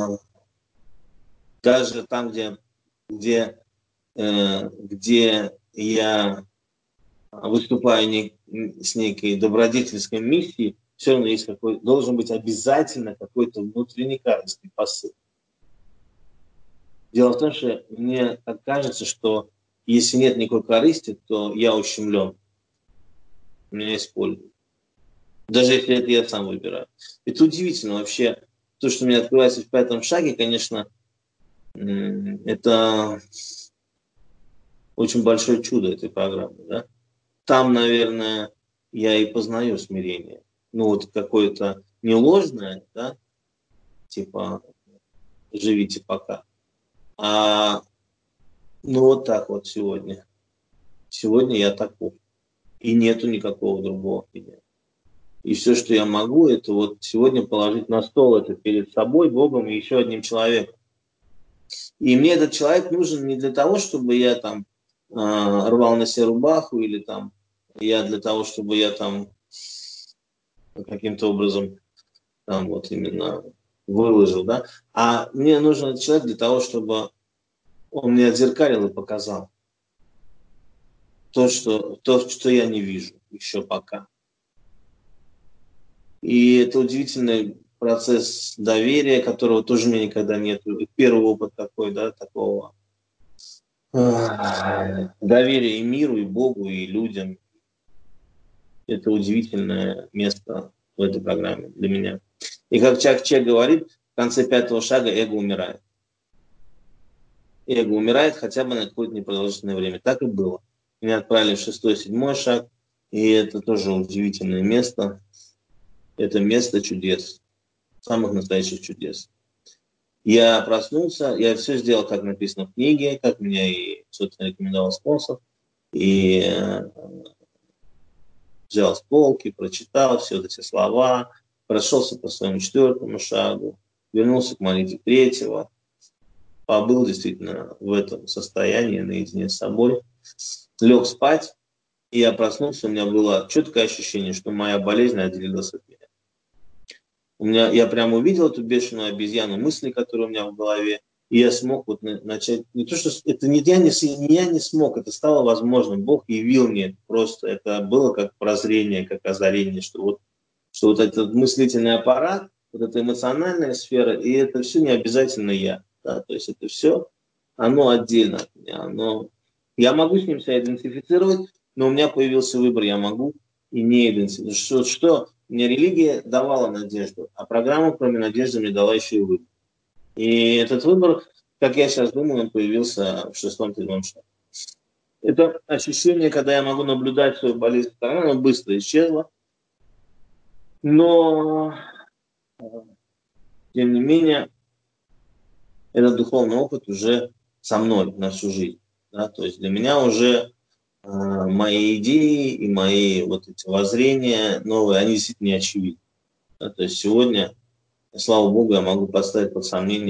даже там, где, где, э, где я выступаю не, с некой добродетельской миссией, все равно есть какой, должен быть обязательно какой-то внутренний корыстный посыл. Дело в том, что мне так кажется, что если нет никакой корысти, то я ущемлен. Меня используют. Даже если это я сам выбираю. Это удивительно вообще. То, что мне открывается в пятом шаге, конечно, это очень большое чудо этой программы. Да? Там, наверное, я и познаю смирение. Ну вот какое-то не ложное, да, типа живите пока. А ну вот так вот сегодня. Сегодня я таков. И нету никакого другого меня. И все, что я могу, это вот сегодня положить на стол это перед собой, Богом и еще одним человеком. И мне этот человек нужен не для того, чтобы я там э, рвал на себе рубаху, или там я для того, чтобы я там каким-то образом там вот именно выложил, да. А мне нужен этот человек для того, чтобы он мне отзеркалил и показал то, что, то, что я не вижу еще пока. И это удивительный процесс доверия, которого тоже у меня никогда нет. Первый опыт такой, да, такого доверия и миру, и Богу, и людям. Это удивительное место в этой программе для меня. И как Чак Че говорит, в конце пятого шага эго умирает. Эго умирает хотя бы на какое-то непродолжительное время. Так и было. Меня отправили в шестой, седьмой шаг, и это тоже удивительное место. Это место чудес, самых настоящих чудес. Я проснулся, я все сделал, как написано в книге, как меня и, собственно, рекомендовал спонсор. И э, взял с полки, прочитал все вот эти слова, прошелся по своему четвертому шагу, вернулся к молитве третьего, побыл действительно в этом состоянии наедине с собой, лег спать, и я проснулся, у меня было четкое ощущение, что моя болезнь отделилась от меня. У меня, я прямо увидел эту бешеную обезьяну мысли, которые у меня в голове, и я смог вот начать, не то, что это не я не, не я не смог, это стало возможным, Бог явил мне просто, это было как прозрение, как озарение, что вот, что вот этот мыслительный аппарат, вот эта эмоциональная сфера, и это все не обязательно я, да, то есть это все, оно отдельно от меня, оно, я могу с ним себя идентифицировать, но у меня появился выбор, я могу и не идентифицировать, что, что мне религия давала надежду, а программа, кроме надежды, мне дала еще и выбор. И этот выбор, как я сейчас думаю, он появился в шестом-седьмом шаге. Это ощущение, когда я могу наблюдать свою болезнь, оно быстро исчезло. Но, тем не менее, этот духовный опыт уже со мной на всю жизнь. Да? То есть для меня уже э, мои идеи и мои вот эти воззрения новые, они действительно не очевидны. Да? То есть сегодня, слава Богу, я могу поставить под сомнение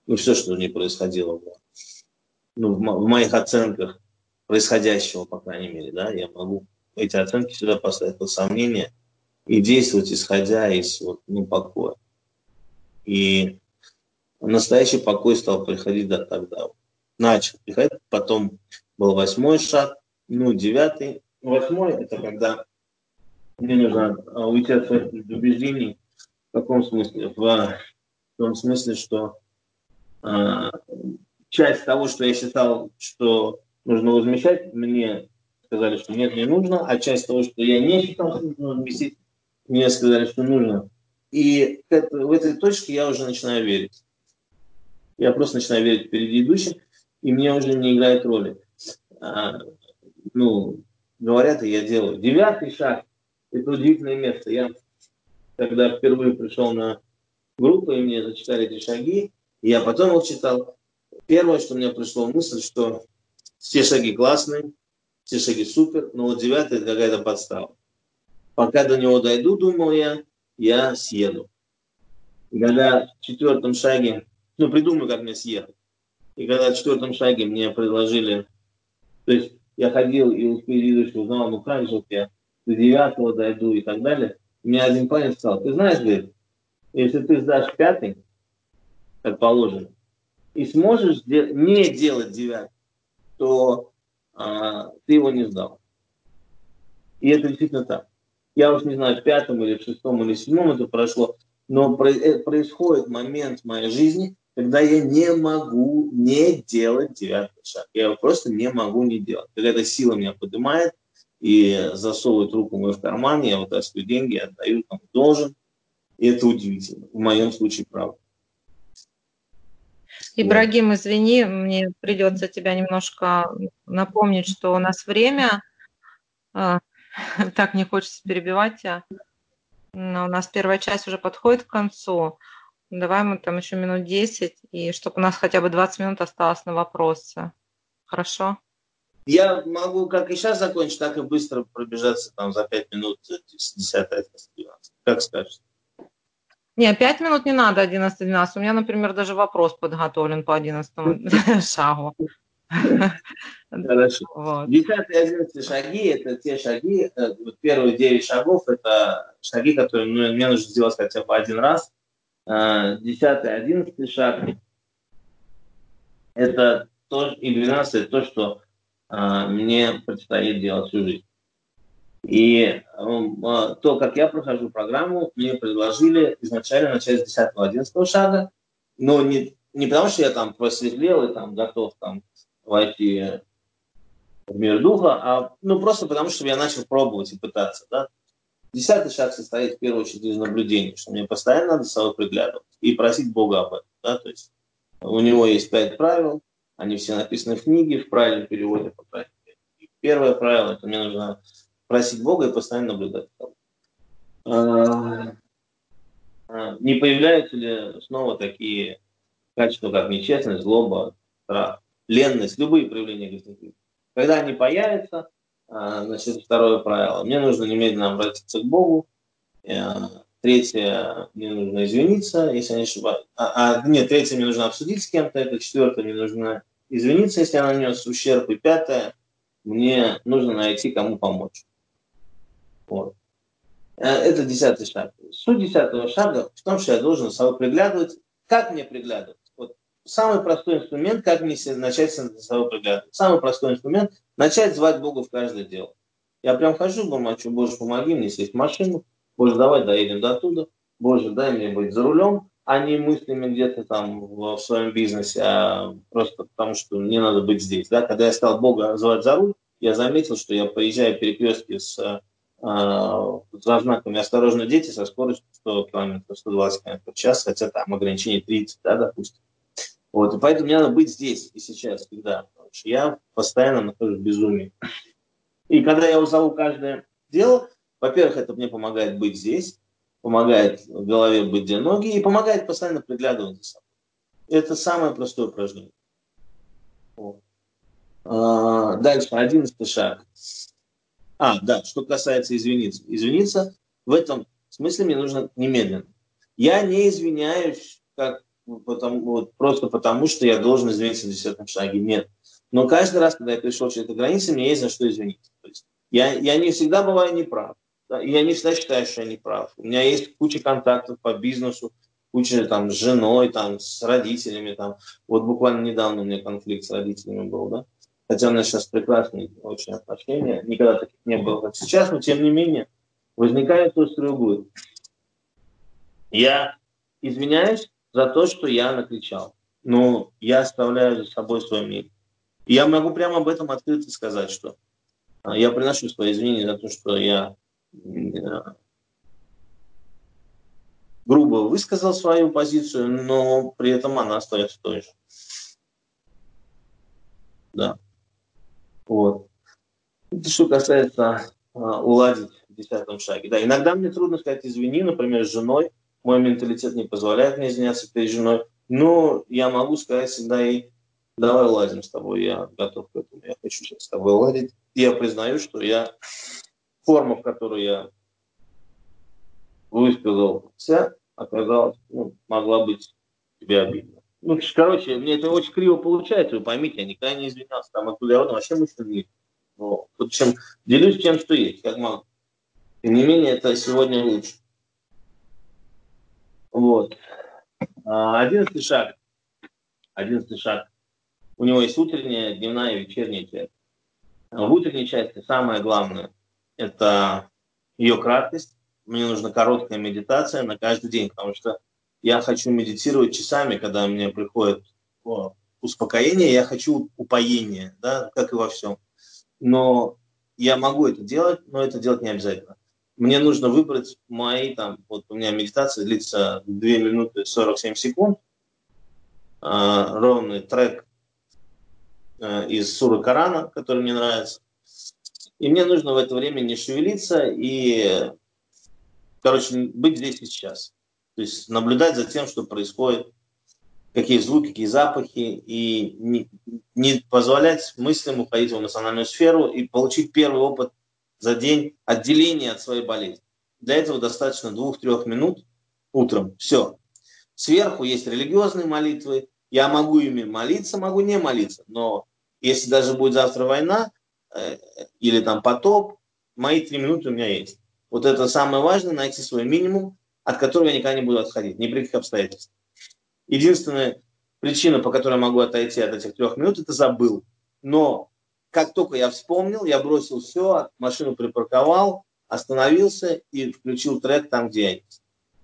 ну, все, что не происходило, ну, в, мо в моих оценках происходящего, по крайней мере, да, я могу эти оценки сюда поставить под сомнение и действовать, исходя из вот, ну, покоя. И настоящий покой стал приходить да, тогда. Начал приходить, потом был восьмой шаг, ну, девятый. Восьмой – это когда мне нужно уйти от своих убеждений. В каком смысле? В, в том смысле, что э, часть того, что я считал, что нужно возмещать, мне сказали, что нет, не нужно, а часть того, что я не считал, что нужно возместить, мне сказали, что нужно. И в этой точке я уже начинаю верить. Я просто начинаю верить впереди идущим, и мне уже не играет роли. А, ну, говорят, и я делаю. Девятый шаг – это удивительное место. Я, когда впервые пришел на группу, и мне зачитали эти шаги, и я потом их читал, первое, что мне пришло в мысль, что все шаги классные, все шаги супер, но вот девятый – это какая-то подстава. Пока до него дойду, думал я, я съеду. И когда в четвертом шаге, ну, придумаю, как мне съехать. И когда в четвертом шаге мне предложили, то есть я ходил и у предыдущего узнал, ну как же я до девятого дойду и так далее, мне один парень сказал, ты знаешь, говорит, если ты сдашь пятый, как положено, и сможешь не делать девятый, то а, ты его не сдал. И это действительно так. Я уж не знаю, в пятом или в шестом или в седьмом это прошло, но происходит момент в моей жизни, когда я не могу не делать девятый шаг. Я его просто не могу не делать. Какая-то сила меня поднимает и засовывает руку мою в карман, я вытаскиваю деньги, отдаю, кому должен. И это удивительно. В моем случае, правда. Ибрагим, извини, мне придется тебя немножко напомнить, что у нас время. Так не хочется перебивать тебя. Но у нас первая часть уже подходит к концу. Давай мы там еще минут десять, и чтобы у нас хотя бы двадцать минут осталось на вопросы. Хорошо? Я могу как и сейчас закончить, так и быстро пробежаться там за пять минут с десятой, двенадцатой. Как скажешь? Не, пять минут не надо, одиннадцать двенадцать. У меня, например, даже вопрос подготовлен по одиннадцатому шагу. Хорошо. Вот. десятый и одиннадцатый шаги – это те шаги, первые девять шагов – это шаги, которые ну, мне нужно сделать хотя бы один раз. десятый и одиннадцатый шаг – это то, и двенадцатый – это то, что а, мне предстоит делать всю жизнь. И а, то, как я прохожу программу, мне предложили изначально начать с десятого и одиннадцатого шага, но не, не потому, что я там просветлел и там готов там войти в мир духа, а ну, просто потому, что я начал пробовать и пытаться. Да? Десятый шаг состоит в первую очередь из наблюдения, что мне постоянно надо с собой приглядывать и просить Бога об этом. Да? То есть у него есть пять правил, они все написаны в книге, в правильном переводе. По правильному. Первое правило – это мне нужно просить Бога и постоянно наблюдать. Не появляются ли снова такие качества, как нечестность, злоба, страх, ленность, любые проявления греха? Когда они появятся, значит, второе правило, мне нужно немедленно обратиться к Богу. Третье, мне нужно извиниться, если я не ошибаюсь. А, а, нет, третье, мне нужно обсудить с кем-то. Это четвертое, мне нужно извиниться, если я нанес ущерб. И пятое, мне нужно найти, кому помочь. Вот. Это десятый шаг. Суть десятого шага в том, что я должен с собой приглядывать. Как мне приглядывать? Вот самый простой инструмент, как мне начать с собой приглядывать. Самый простой инструмент – начать звать Бога в каждое дело. Я прям хожу, бормочу: Боже, помоги мне сесть в машину. Боже, давай доедем до туда. Боже, дай мне быть за рулем, а не мыслями где-то там в, в своем бизнесе, а просто потому, что мне надо быть здесь. Да? Когда я стал Бога звать за руль, я заметил, что я проезжаю перекрестки с за знаками «Осторожно, дети» со скоростью сто километров, сто двадцать километров в час, хотя там ограничение тридцать, да, допустим. Вот, и поэтому мне надо быть здесь и сейчас, всегда, потому что я постоянно нахожусь в безумии. И когда я узову каждое дело, во-первых, это мне помогает быть здесь, помогает в голове быть где ноги и помогает постоянно приглядывать за собой. Это самое простое упражнение. Вот. А, дальше, одиннадцатый шаг. А, да, что касается извиниться. Извиниться в этом смысле мне нужно немедленно. Я не извиняюсь, как потому, вот, просто потому, что я должен извиниться в десятом шаге. Нет. Но каждый раз, когда я пришел через эту границу, мне есть за что извиниться. То есть я, я не всегда бываю неправ. Да, и я не всегда считаю, что я неправ. У меня есть куча контактов по бизнесу, куча там с женой, там, с родителями. Там. Вот буквально недавно у меня конфликт с родителями был, да. Хотя у нас сейчас прекрасные очень отношения. Никогда таких не было, как сейчас, но тем не менее возникает острый угол. Я извиняюсь за то, что я накричал. Но я оставляю за собой свое мнение. И я могу прямо об этом открыто сказать, что я приношу свои извинения за то, что я грубо высказал свою позицию, но при этом она остается той же. Да. Вот. Это что касается а, уладить в десятом шаге. Да, иногда мне трудно сказать извини, например, с женой. Мой менталитет не позволяет мне извиняться перед женой. Но я могу сказать всегда ей: давай уладим с тобой, я готов к этому, я хочу сейчас с тобой уладить. Я признаю, что я форма, в которой я высказался, оказалась, ну, могла быть тебе обидна. Ну, короче, мне это очень криво получается, вы поймите, я никогда не извинялся, там оттуда родом, вообще мысли нет. Но, в общем, делюсь тем, что есть, как могу. Тем не менее, это сегодня лучше. Вот. Одиннадцатый шаг. Одиннадцатый шаг. У него есть утренняя, дневная и вечерняя часть. В утренней части самое главное – это ее краткость. Мне нужна короткая медитация на каждый день, потому что я хочу медитировать часами, когда мне приходит о, успокоение, я хочу упоения, да, как и во всем. Но я могу это делать, но это делать не обязательно. Мне нужно выбрать мои, там, вот у меня медитация длится две минуты сорок семь секунд, э, ровный трек э, из суры Корана, который мне нравится. И мне нужно в это время не шевелиться и, короче, быть здесь и сейчас. То есть наблюдать за тем, что происходит, какие звуки, какие запахи, и не, не позволять мыслям уходить в эмоциональную сферу и получить первый опыт за день отделения от своей болезни. Для этого достаточно двух-трех минут утром. Все. Сверху есть религиозные молитвы. Я могу ими молиться, могу не молиться. Но если даже будет завтра война э, или там потоп, мои три минуты у меня есть. Вот это самое важное, найти свой минимум, от которого я никогда не буду отходить, ни при каких обстоятельствах. Единственная причина, по которой я могу отойти от этих трех минут, это забыл. Но как только я вспомнил, я бросил все, машину припарковал, остановился и включил трек там, где я есть.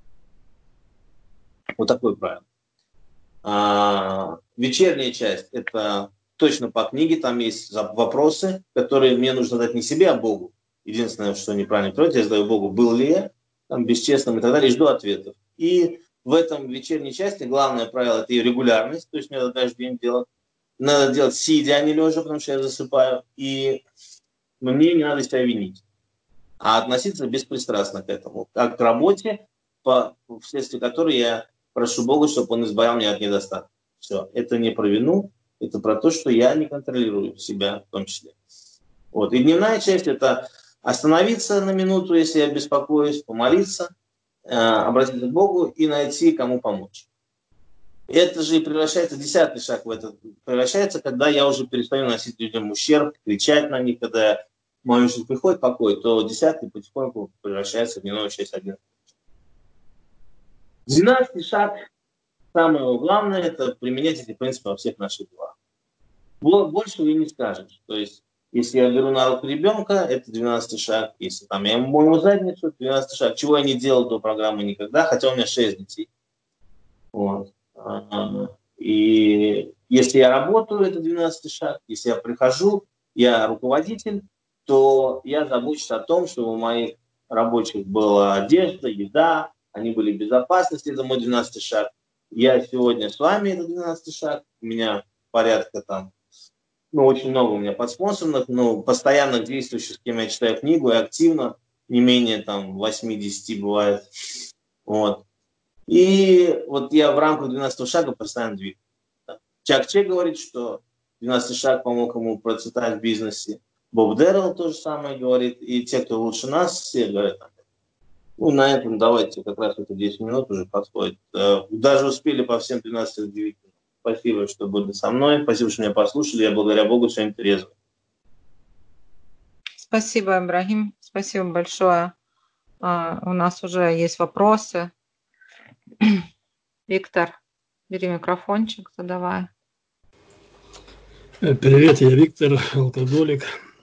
Вот такое правило. А, вечерняя часть – это точно по книге, там есть вопросы, которые мне нужно дать не себе, а Богу. Единственное, что неправильно делать, я задаю Богу, был ли я там бесчестным и так далее, и жду ответов. И в этом вечерней части главное правило – это ее регулярность, то есть мне надо каждый день делать. Надо делать сидя, а не лежа, потому что я засыпаю. И мне не надо себя винить, а относиться беспристрастно к этому, как к работе, по, вследствие которой я прошу Бога, чтобы Он избавил меня от недостатка. Все. Это не про вину, это про то, что я не контролирую себя в том числе. Вот. И дневная часть – это остановиться на минуту, если я беспокоюсь, помолиться, э, обратиться к Богу и найти, кому помочь. Это же и превращается, десятый шаг в это превращается, когда я уже перестаю носить людям ущерб, кричать на них, когда мою жизнь приходит покой, то десятый потихоньку превращается в дневную часть один. Двенадцатый шаг, самое главное, это применять эти принципы во всех наших делах. Больше вы не скажете. То есть, если я беру на руку ребенка, это двенадцатый шаг. Если там я мою ему задницу, двенадцатый шаг. Чего я не делал до программы никогда, хотя у меня шесть детей. Вот. И если я работаю, это двенадцатый шаг. Если я прихожу, я руководитель, то я забочусь о том, чтобы у моих рабочих была одежда, еда, они были в безопасности, это мой двенадцатый шаг. Я сегодня с вами, это двенадцатый шаг. У меня порядка там, ну, очень много у меня подспонсорных, но постоянных действующих, с кем я читаю книгу, и активно, не менее там восемьдесят бывает. Вот. И вот я в рамках двенадцатого шага постоянно двигаюсь. Чак Че говорит, что двенадцатый шаг помог ему процветать в бизнесе. Боб Дэррелл то же самое говорит. И те, кто лучше нас, все говорят. Ну, на этом давайте, как раз это десять минут уже подходит. Даже успели по всем тринадцати удивительным. Спасибо, что были со мной. Спасибо, что меня послушали. Я, благодаря Богу, сегодня трезвый. Спасибо, Ибрагим. Спасибо большое. Uh, у нас уже есть вопросы. Виктор, бери микрофончик, задавай. Привет, я Виктор, алкоголик.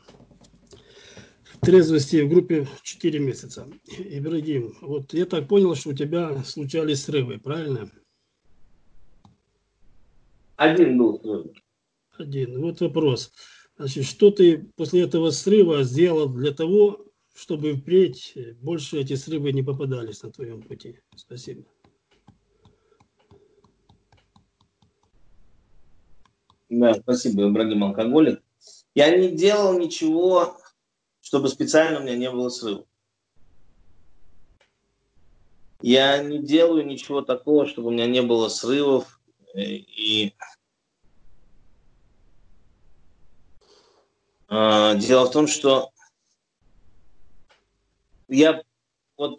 В трезвости в группе четыре месяца. Ибрагим, вот я так понял, что у тебя случались срывы, правильно? Один был срыв. Один. Вот вопрос. Значит, что ты после этого срыва сделал для того, чтобы впредь больше эти срывы не попадались на твоем пути? Спасибо. Да, спасибо, Ибрагим, алкоголик. Я не делал ничего, чтобы специально у меня не было срыва. Я не делаю ничего такого, чтобы у меня не было срывов. И э, дело в том, что я вот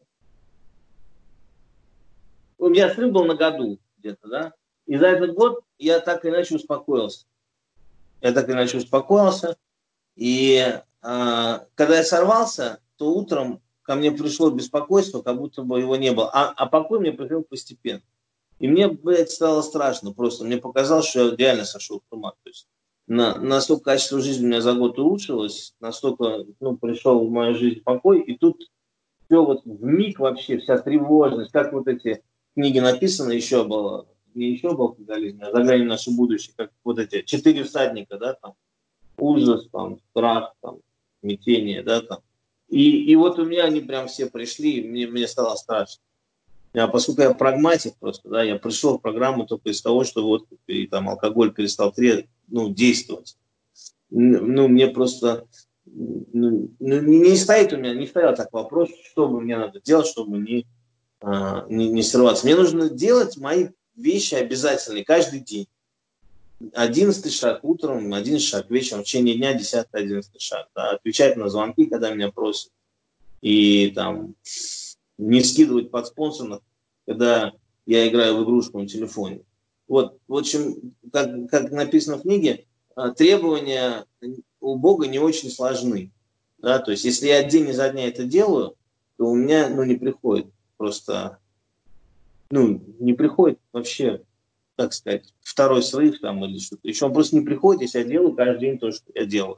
у меня срыв был на году где-то, да, и за этот год я так или иначе успокоился. Я так или иначе успокоился, и э, когда я сорвался, то утром ко мне пришло беспокойство, как будто бы его не было, а, а покой мне приходил постепенно. И мне, блядь, стало страшно просто. Мне показалось, что я реально сошел с ума. То есть на, настолько качество жизни у меня за год улучшилось, настолько, ну, пришел в мою жизнь покой, и тут все вот вмиг вообще, вся тревожность, как вот эти книги написаны, еще было, не еще был фатализм, а «За гранью наше будущее», как вот эти четыре всадника, да, там, ужас, там, страх, там, смятение, да, там. И, и вот у меня они прям все пришли, и мне, мне стало страшно. А поскольку я прагматик просто, да, я пришел в программу только из того, что вот и там алкоголь перестал ну, действовать. Ну, мне просто ну, не стоит у меня, не стоял так вопрос, что мне надо делать, чтобы не, не, не срываться. Мне нужно делать мои вещи обязательные каждый день. Одиннадцатый шаг утром, одиннадцатый шаг вечером, в течение дня десятый, одиннадцатый шаг. Да, отвечать на звонки, когда меня просят. И там не скидывать под спонсоров, когда я играю в игрушку на телефоне. Вот, в общем, как, как написано в книге, требования у Бога не очень сложны. Да? То есть, если я день изо дня это делаю, то у меня ну, не приходит просто, ну, не приходит вообще, так сказать, второй срыв там или что-то. Еще он просто не приходит, если я делаю каждый день то, что я делаю.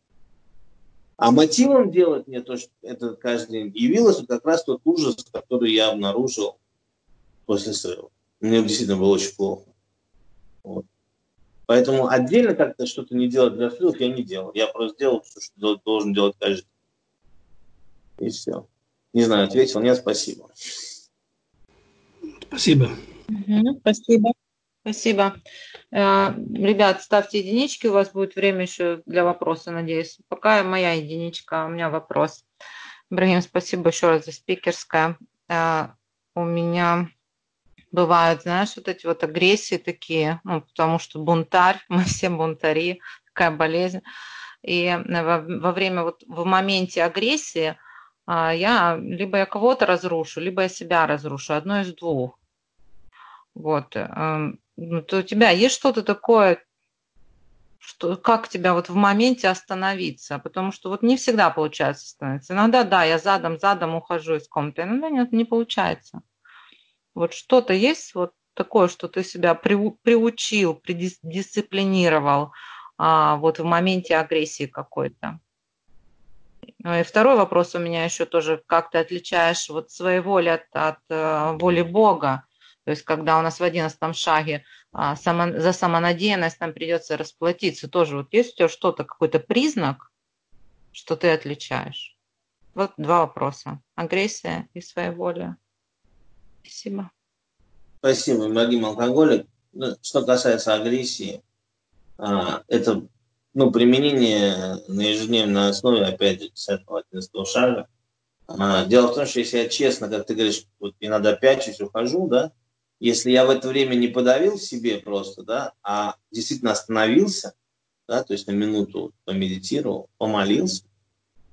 А мотивом делать мне то, что это каждый день явилось, как раз тот ужас, который я обнаружил после срыва. Мне действительно было очень плохо. Вот. Поэтому отдельно как-то что-то не делать для срывов я не делал. Я просто делал то, что должен делать каждый день. И все. Не знаю, ответил. Нет, спасибо. Спасибо. Угу, спасибо. Спасибо. Ребят, ставьте единички, у вас будет время еще для вопроса, надеюсь. Пока моя единичка, у меня вопрос. Ибрагим, спасибо еще раз за спикерское. У меня бывают, знаешь, вот эти вот агрессии такие, ну, потому что бунтарь, мы все бунтари, такая болезнь. И во, во время, вот в моменте агрессии я либо я кого-то разрушу, либо я себя разрушу, одно из двух. Вот. То у тебя есть что-то такое, что, как тебя вот в моменте остановиться? Потому что вот не всегда получается остановиться. Иногда, да, я задом, задом ухожу из комнаты, иногда нет, не получается. Вот что-то есть вот такое, что ты себя при, приучил, придисциплинировал а, вот в моменте агрессии какой-то? Ну и второй вопрос у меня еще тоже, как ты отличаешь вот своей воли от, от uh, воли Бога? То есть когда у нас в одиннадцатом шаге а, само, за самонадеянность нам придется расплатиться, тоже вот есть у тебя что-то, какой-то признак, что ты отличаешь? Вот два вопроса. Агрессия и своеволие. Спасибо. Спасибо, Ибрагим, алкоголик. Ну, что касается агрессии, а, это ну, применение на ежедневной основе, опять же, десятого одиннадцатого шага. А, дело в том, что если я честно, как ты говоришь, вот мне надо пячусь, ухожу, да, если я в это время не подавил себе просто, да, а действительно остановился, да, то есть на минуту помедитировал, помолился,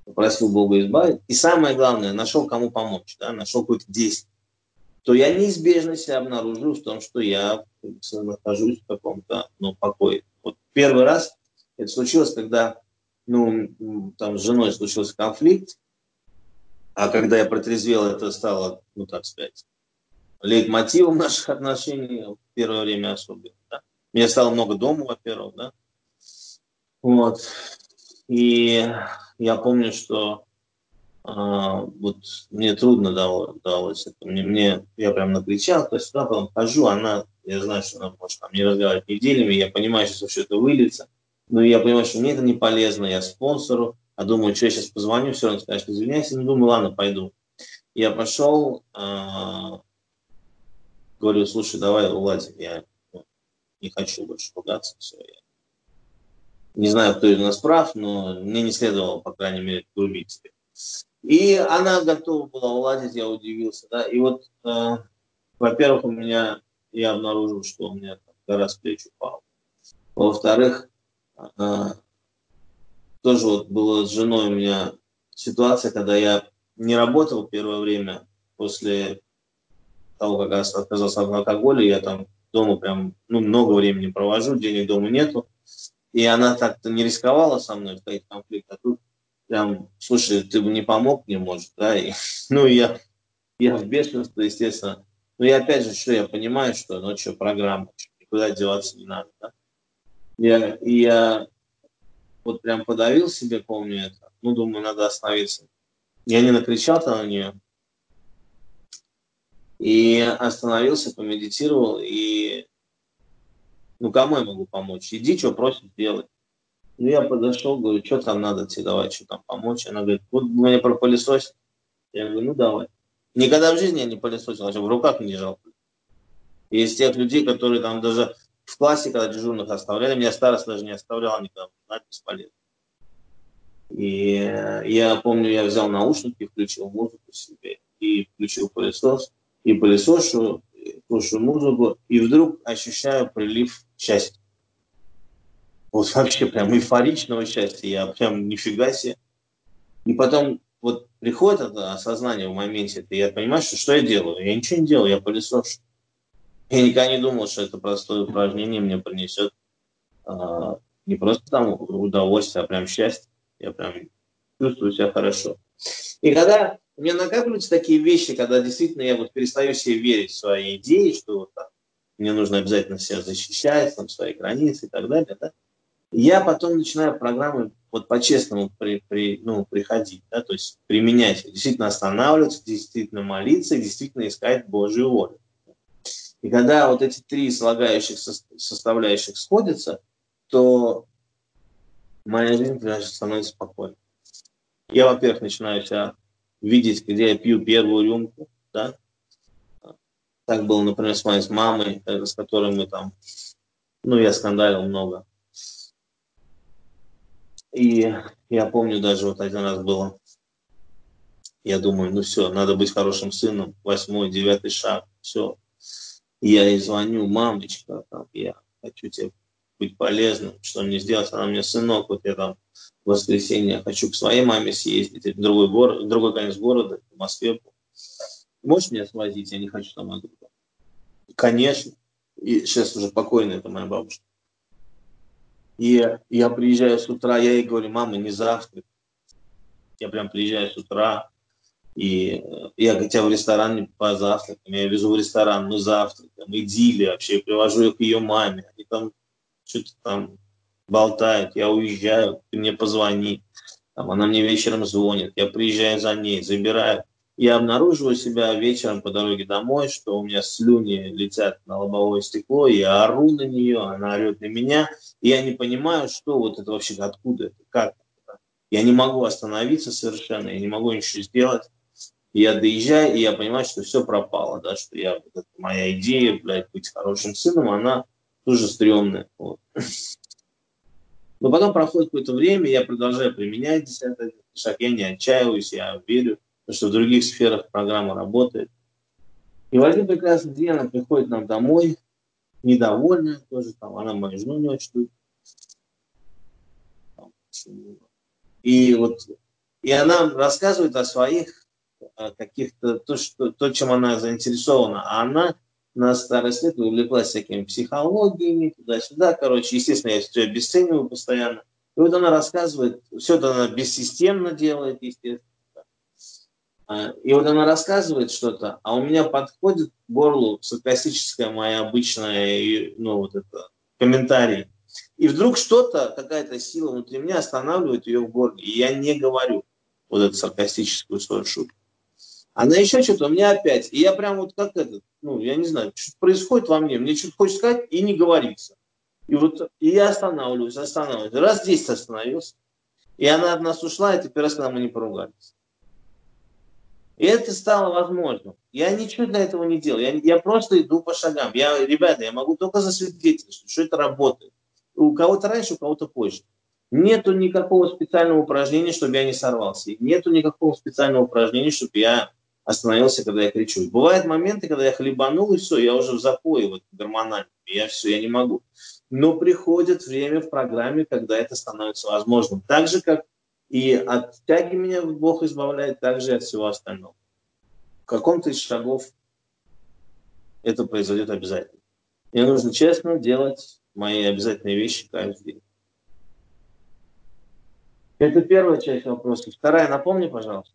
попросил Бога избавить, и самое главное, нашел кому помочь, да, нашел какое-то действие, то я неизбежно себя обнаружил в том, что я нахожусь в каком-то, ну, покое. Вот первый раз это случилось, когда, ну, там с женой случился конфликт, а когда я протрезвел, это стало, ну, так сказать, лейтмотивом наших отношений в первое время особенно. Да. Мне стало много дома, во-первых, да. Вот. И я помню, что а, вот мне трудно далось это. Мне, мне, я прям накричал, то есть, да, потом хожу, она, я знаю, что она может там не разговаривать неделями, я понимаю, что все это выльется, но я понимаю, что мне это не полезно, я спонсору, а думаю, что я сейчас позвоню, все равно скажет, извиняйся, ну, думаю, ладно, пойду. Я пошел, а, говорю, слушай, давай уладим, я ну, не хочу больше ругаться, все, я не знаю, кто из нас прав, но мне не следовало, по крайней мере, грубить себе. И она готова была уладить, я удивился, да, и вот, э, во-первых, у меня, я обнаружил, что у меня там гора с плеч упала. Во-вторых, э, тоже вот была с женой у меня ситуация, когда я не работал первое время после того, как я отказался от алкоголя, я там дома прям, ну, много времени провожу, денег дома нету, и она так-то не рисковала со мной входить в конфликт, а тут прям, слушай, ты бы не помог мне, может, да, и, ну, я, я в бешенстве, естественно, но я опять же, что я понимаю, что, ну, что, программа, что, никуда деваться не надо, да, я, и я вот прям подавил себе, помню это, ну, думаю, надо остановиться, я не накричал-то на нее, и остановился, помедитировал, и, ну, кому я могу помочь, иди, что просит, делай. Ну, я подошел, говорю, что там надо тебе, давай, что там помочь. Она говорит, вот мне пропылесосить. Я говорю, ну давай. Никогда в жизни я не пылесосил, вообще в руках не держал. И из тех людей, которые там даже в классе, когда дежурных оставляли, меня староста даже не оставлял никогда, знать бесполезно. И я помню, я взял наушники, включил музыку себе, и включил пылесос, и пылесошу, слушаю музыку, и вдруг ощущаю прилив счастья. Вот вообще прям эйфоричного счастья, я прям нифига себе. И потом вот приходит это осознание в моменте, и я понимаю, что что я делаю? Я ничего не делаю, я пылесошу. Я никогда не думал, что это простое упражнение мне принесет а, не просто там удовольствие, а прям счастье. Я прям чувствую себя хорошо. И когда у меня накапливаются такие вещи, когда действительно я вот перестаю себе верить в свои идеи, что вот, там, мне нужно обязательно себя защищать, там, свои границы и так далее, да, я потом начинаю программы вот по-честному при, при, ну, приходить, да, то есть применять, действительно останавливаться, действительно молиться, действительно искать Божью волю. И когда вот эти три слагающих составляющих сходятся, то моя жизнь становится спокойной. Я, во-первых, начинаю себя видеть, где я пью первую рюмку, да. Так было, например, с моей с мамой, с которой мы там, ну, я скандалил много. И я помню, даже вот один раз было, я думаю, ну все, надо быть хорошим сыном, восьмой, девятый шаг, все. Я ей звоню, мамочка, там, я хочу тебе быть полезным, что мне сделать? Она мне, сынок, вот я там в воскресенье хочу к своей маме съездить, в другой, город, в другой конец города, в Москве. Можешь меня свозить? Я не хочу там одну. Конечно. И сейчас уже покойная, это моя бабушка. И я приезжаю с утра, я ей говорю, мама, не завтрак. Я прям приезжаю с утра, и я хотя в ресторан не позавтракам, я везу в ресторан, ну завтракам, идиллия вообще, я привожу ее к ее маме, они там что-то там болтают, я уезжаю, ты мне позвони, там, она мне вечером звонит, я приезжаю за ней, забираю. Я обнаруживаю себя вечером по дороге домой, что у меня слюни летят на лобовое стекло, я ору на нее, она орет на меня, и я не понимаю, что вот это вообще, откуда это, как это. Я не могу остановиться совершенно, я не могу ничего сделать. Я доезжаю, и я понимаю, что все пропало, да, что я, вот эта моя идея, блядь, быть хорошим сыном, она тоже стрёмная. Вот. Но потом проходит какое-то время, я продолжаю применять десятый шаг, я не отчаиваюсь, я верю, что в других сферах программа работает. И в один прекрасный день она приходит к нам домой, недовольная тоже, там, она мою жену не очень любит. И вот И она рассказывает о своих каких-то, то, что, то, чем она заинтересована. А она на старости лет увлеклась всякими психологиями, туда-сюда. Короче, естественно, я все обесцениваю постоянно. И вот она рассказывает, все это она бессистемно делает, естественно. И вот она рассказывает что-то, а у меня подходит к горлу саркастическая моя обычная, ну, вот это, комментарий. И вдруг что-то, какая-то сила внутри меня останавливает ее в горле. И я не говорю вот эту саркастическую свою шутку. Она еще что-то, у меня опять. И я прям вот как этот, ну, я не знаю, что происходит во мне. Мне что-то хочется сказать и не говорится. И вот и я останавливаюсь, останавливаюсь. Раз десять остановился. И она от нас ушла, и теперь раз, когда мы не поругались. И это стало возможным. Я ничего для этого не делал. Я, я просто иду по шагам. Я, ребята, я могу только засвидетельствовать, что это работает. У кого-то раньше, у кого-то позже. Нету никакого специального упражнения, чтобы я не сорвался. Нету никакого специального упражнения, чтобы я остановился, когда я кричу. Бывают моменты, когда я хлебанул, и все, я уже в запое вот, гормональном. Я все, я не могу. Но приходит время в программе, когда это становится возможным. Так же, как и от тяги меня Бог избавляет, так же и от всего остального. В каком-то из шагов это произойдет обязательно. Мне нужно честно делать мои обязательные вещи каждый день. Это первая часть вопроса. Вторая, напомни, пожалуйста.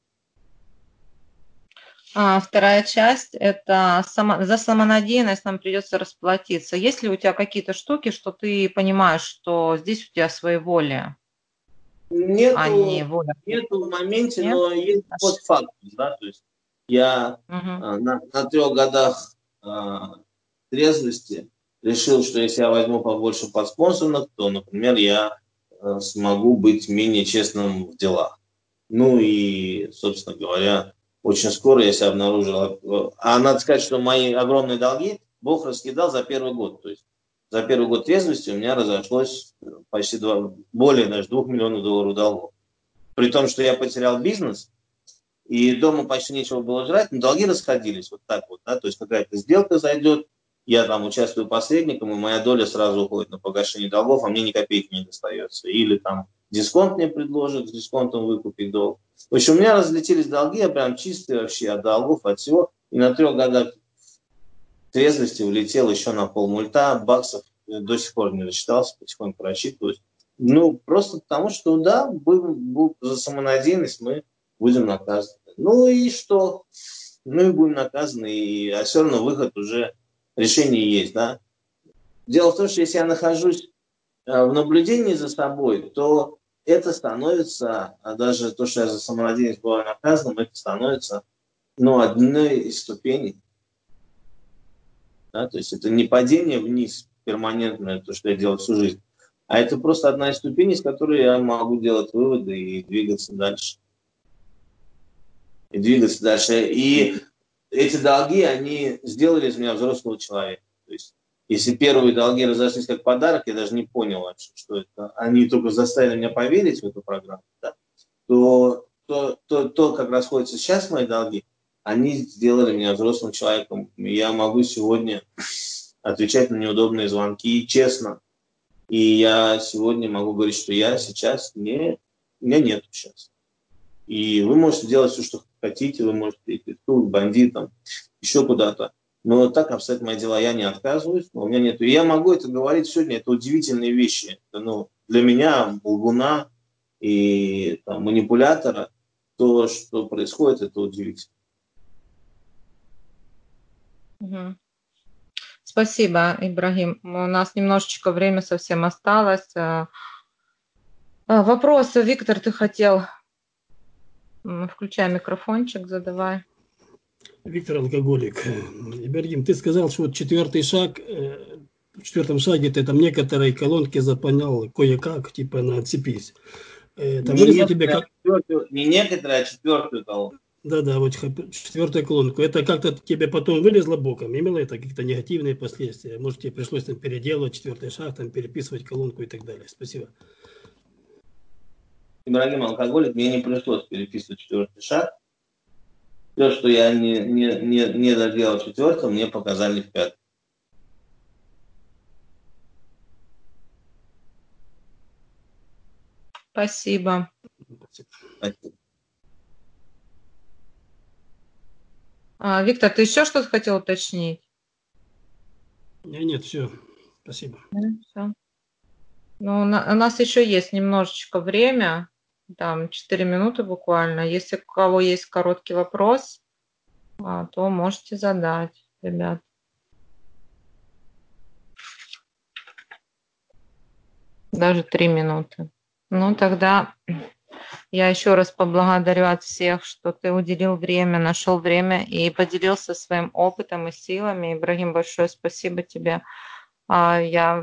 А, вторая часть – это само, за самонадеянность нам придется расплатиться. Есть ли у тебя какие-то штуки, что ты понимаешь, что здесь у тебя своеволие? Нету, а не воля? нету в моменте, Нет? но есть постфактум, да, то есть я Угу. а, на, на трех годах а, трезвости решил, что если я возьму побольше подспонсорных, то, например, я а, смогу быть менее честным в делах. Ну и, собственно говоря, очень скоро я себя обнаружил. А надо сказать, что мои огромные долги Бог раскидал за первый год. То есть за первый год трезвости у меня разошлось почти два, более даже двух миллионов долларов долгов. При том, что я потерял бизнес, и дома почти нечего было жрать, но долги расходились вот так вот. Да? То есть какая-то сделка зайдет, я там участвую посредником, и моя доля сразу уходит на погашение долгов, а мне ни копейки не достается. Или там дисконт мне предложат, с дисконтом выкупить долг. В общем, у меня разлетелись долги, я прям чистый вообще от долгов, от всего. И на трех годах трезвости улетел еще на полмульта, баксов до сих пор не рассчитался, потихоньку рассчитываюсь. Ну, просто потому что, да, будем, за самонадеянность мы будем наказаны. Ну и что? Ну и будем наказаны, и, а все равно выход уже, решение есть, да. Дело в том, что если я нахожусь в наблюдении за собой, то это становится, а даже то, что я за самонадеянность был наказан, это становится, ну, одной из ступеней. Да? То есть это не падение вниз перманентное, то, что я делал всю жизнь, а это просто одна из ступеней, с которой я могу делать выводы и двигаться дальше. И двигаться дальше. И эти долги, они сделали из меня взрослого человека. То есть, если первые долги разошлись как подарок, я даже не понял вообще, что это. Они только заставили меня поверить в эту программу, да? то, то, то, то, как расходятся сейчас мои долги, они сделали меня взрослым человеком. Я могу сегодня отвечать на неудобные звонки честно. И я сегодня могу говорить, что я сейчас не... У меня нет сейчас. И вы можете делать все, что хотите, вы можете идти к бандитам, еще куда-то. Но так обстоят мои дела, я не отказываюсь, но у меня нет. И я могу это говорить сегодня, это удивительные вещи. Это, ну, для меня, лгуна и там, манипулятора, то, что происходит, это удивительно. Угу. Спасибо, Ибрагим. У нас немножечко время совсем осталось. Вопросы, Виктор, ты хотел? Включай микрофончик, задавай. Виктор Алкоголик. Ибрагим, ты сказал, что вот четвертый шаг, в четвертом шаге ты там некоторые колонки заполнял кое-как, типа на отцепись. Это не, вылезло тебе как... не некоторые, а четвертую колонку. Да-да, вот четвертую колонку. Это как-то тебе потом вылезло боком? Имело это какие-то негативные последствия? Может, тебе пришлось там переделывать четвертый шаг, там переписывать колонку и так далее? Спасибо. Ибрагим Алкоголик, мне не пришлось переписывать четвертый шаг. Все, что я не, не, не, не доделал в четвертом, мне показали в пятом. Спасибо. Спасибо. Спасибо. А, Виктор, ты еще что-то хотел уточнить? Нет, нет, все. Спасибо. Да, все. Ну, у на- у нас еще есть немножечко время, там четыре минуты буквально. Если у кого есть короткий вопрос, а, то можете задать, ребят. Даже три минуты. Ну, тогда я еще раз поблагодарю от всех, что ты уделил время, нашел время и поделился своим опытом и силами. Ибрагим, большое спасибо тебе. А, Я,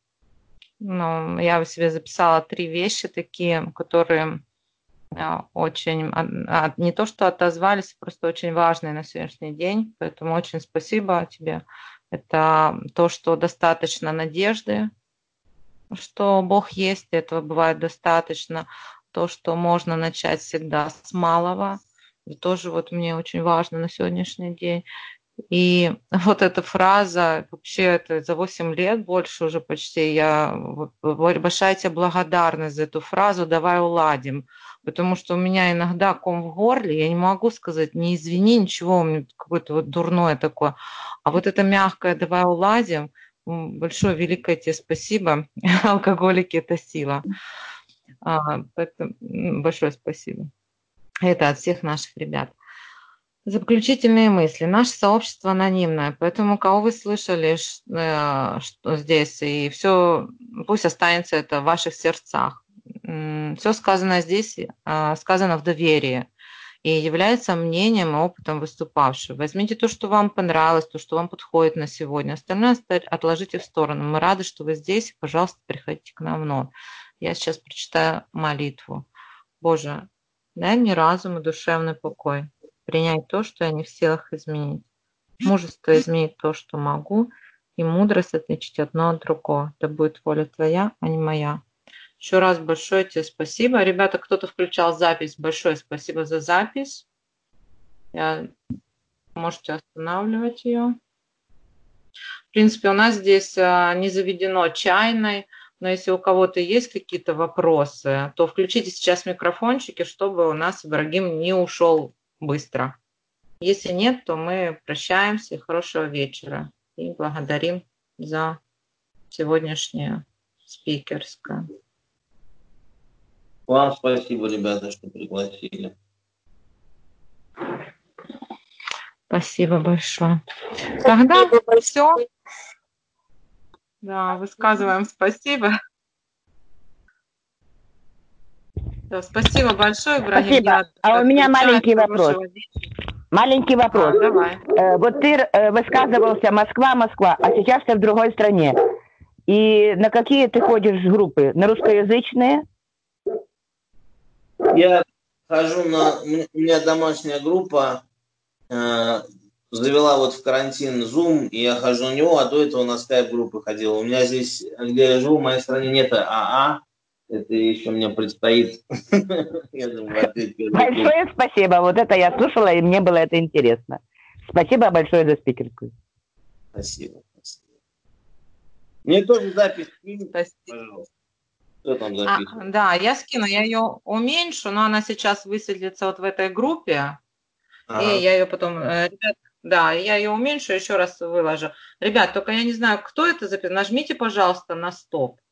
ну, я себе записала три вещи такие, которые а, очень, а, а, не то что отозвались, просто очень важные на сегодняшний день. Поэтому очень спасибо тебе. Это то, что достаточно надежды, что Бог есть, этого бывает достаточно. То, что можно начать всегда с малого, и тоже вот мне очень важно на сегодняшний день. И вот эта фраза, вообще это за восемь лет больше уже почти, я вот, большая тебе благодарность за эту фразу, давай уладим. Потому что у меня иногда ком в горле, я не могу сказать, не извини, ничего, у меня какое-то вот дурное такое. А вот это мягкое давай уладим, м, большое великое тебе спасибо. Алкоголики – это сила. А, поэтому м, большое спасибо. Это от всех наших ребят. Заключительные мысли. Наше сообщество анонимное, поэтому кого вы слышали ш- э, что здесь, и все, пусть останется это в ваших сердцах. Все сказанное здесь э, сказано в доверии и является мнением и опытом выступавшего. Возьмите то, что вам понравилось, то, что вам подходит на сегодня. Остальное оставь- отложите в сторону. Мы рады, что вы здесь, и, пожалуйста, приходите к нам вновь. Я сейчас прочитаю молитву. Боже, дай мне разум и душевный покой, принять то, что я не в силах изменить, мужество изменить то, что могу, и мудрость отличить одно от другого. Да будет воля Твоя, а не моя. Еще раз большое тебе спасибо. Ребята, кто-то включал запись, большое спасибо за запись. Я... Можете останавливать ее. В принципе, у нас здесь а, не заведено чайной, но если у кого-то есть какие-то вопросы, то включите сейчас микрофончики, чтобы у нас Ибрагим не ушел быстро. Если нет, то мы прощаемся. Хорошего вечера и благодарим за сегодняшнее спикерское. Вам спасибо, ребята, что пригласили. Спасибо большое. Тогда все. Да, высказываем спасибо. Да, спасибо большое, Ибрагим. Спасибо. Я А у меня маленький вопрос. Маленький вопрос. А, давай. Э, вот ты э, высказывался Москва, Москва, а сейчас ты в другой стране. И на какие ты ходишь группы? На русскоязычные? Я хожу на... У меня домашняя группа э, завела вот в карантин Zoom, и я хожу на него, а до этого на скайп-группы ходил. У меня здесь, где я живу, в моей стране нет АА. Это еще мне предстоит. Я думаю, ответить. Большое спасибо. Вот это я слушала, и мне было это интересно. Спасибо большое за спикерскую. Спасибо. Мне тоже запись скинь, Спасибо. пожалуйста. Что там А, записано? да, я скину, я ее уменьшу, но она сейчас высветлится вот в этой группе. Ага. И я ее потом, э, ребят, да, я ее уменьшу, еще раз выложу. Ребят, только я не знаю, кто это записал. Нажмите, пожалуйста, на стоп.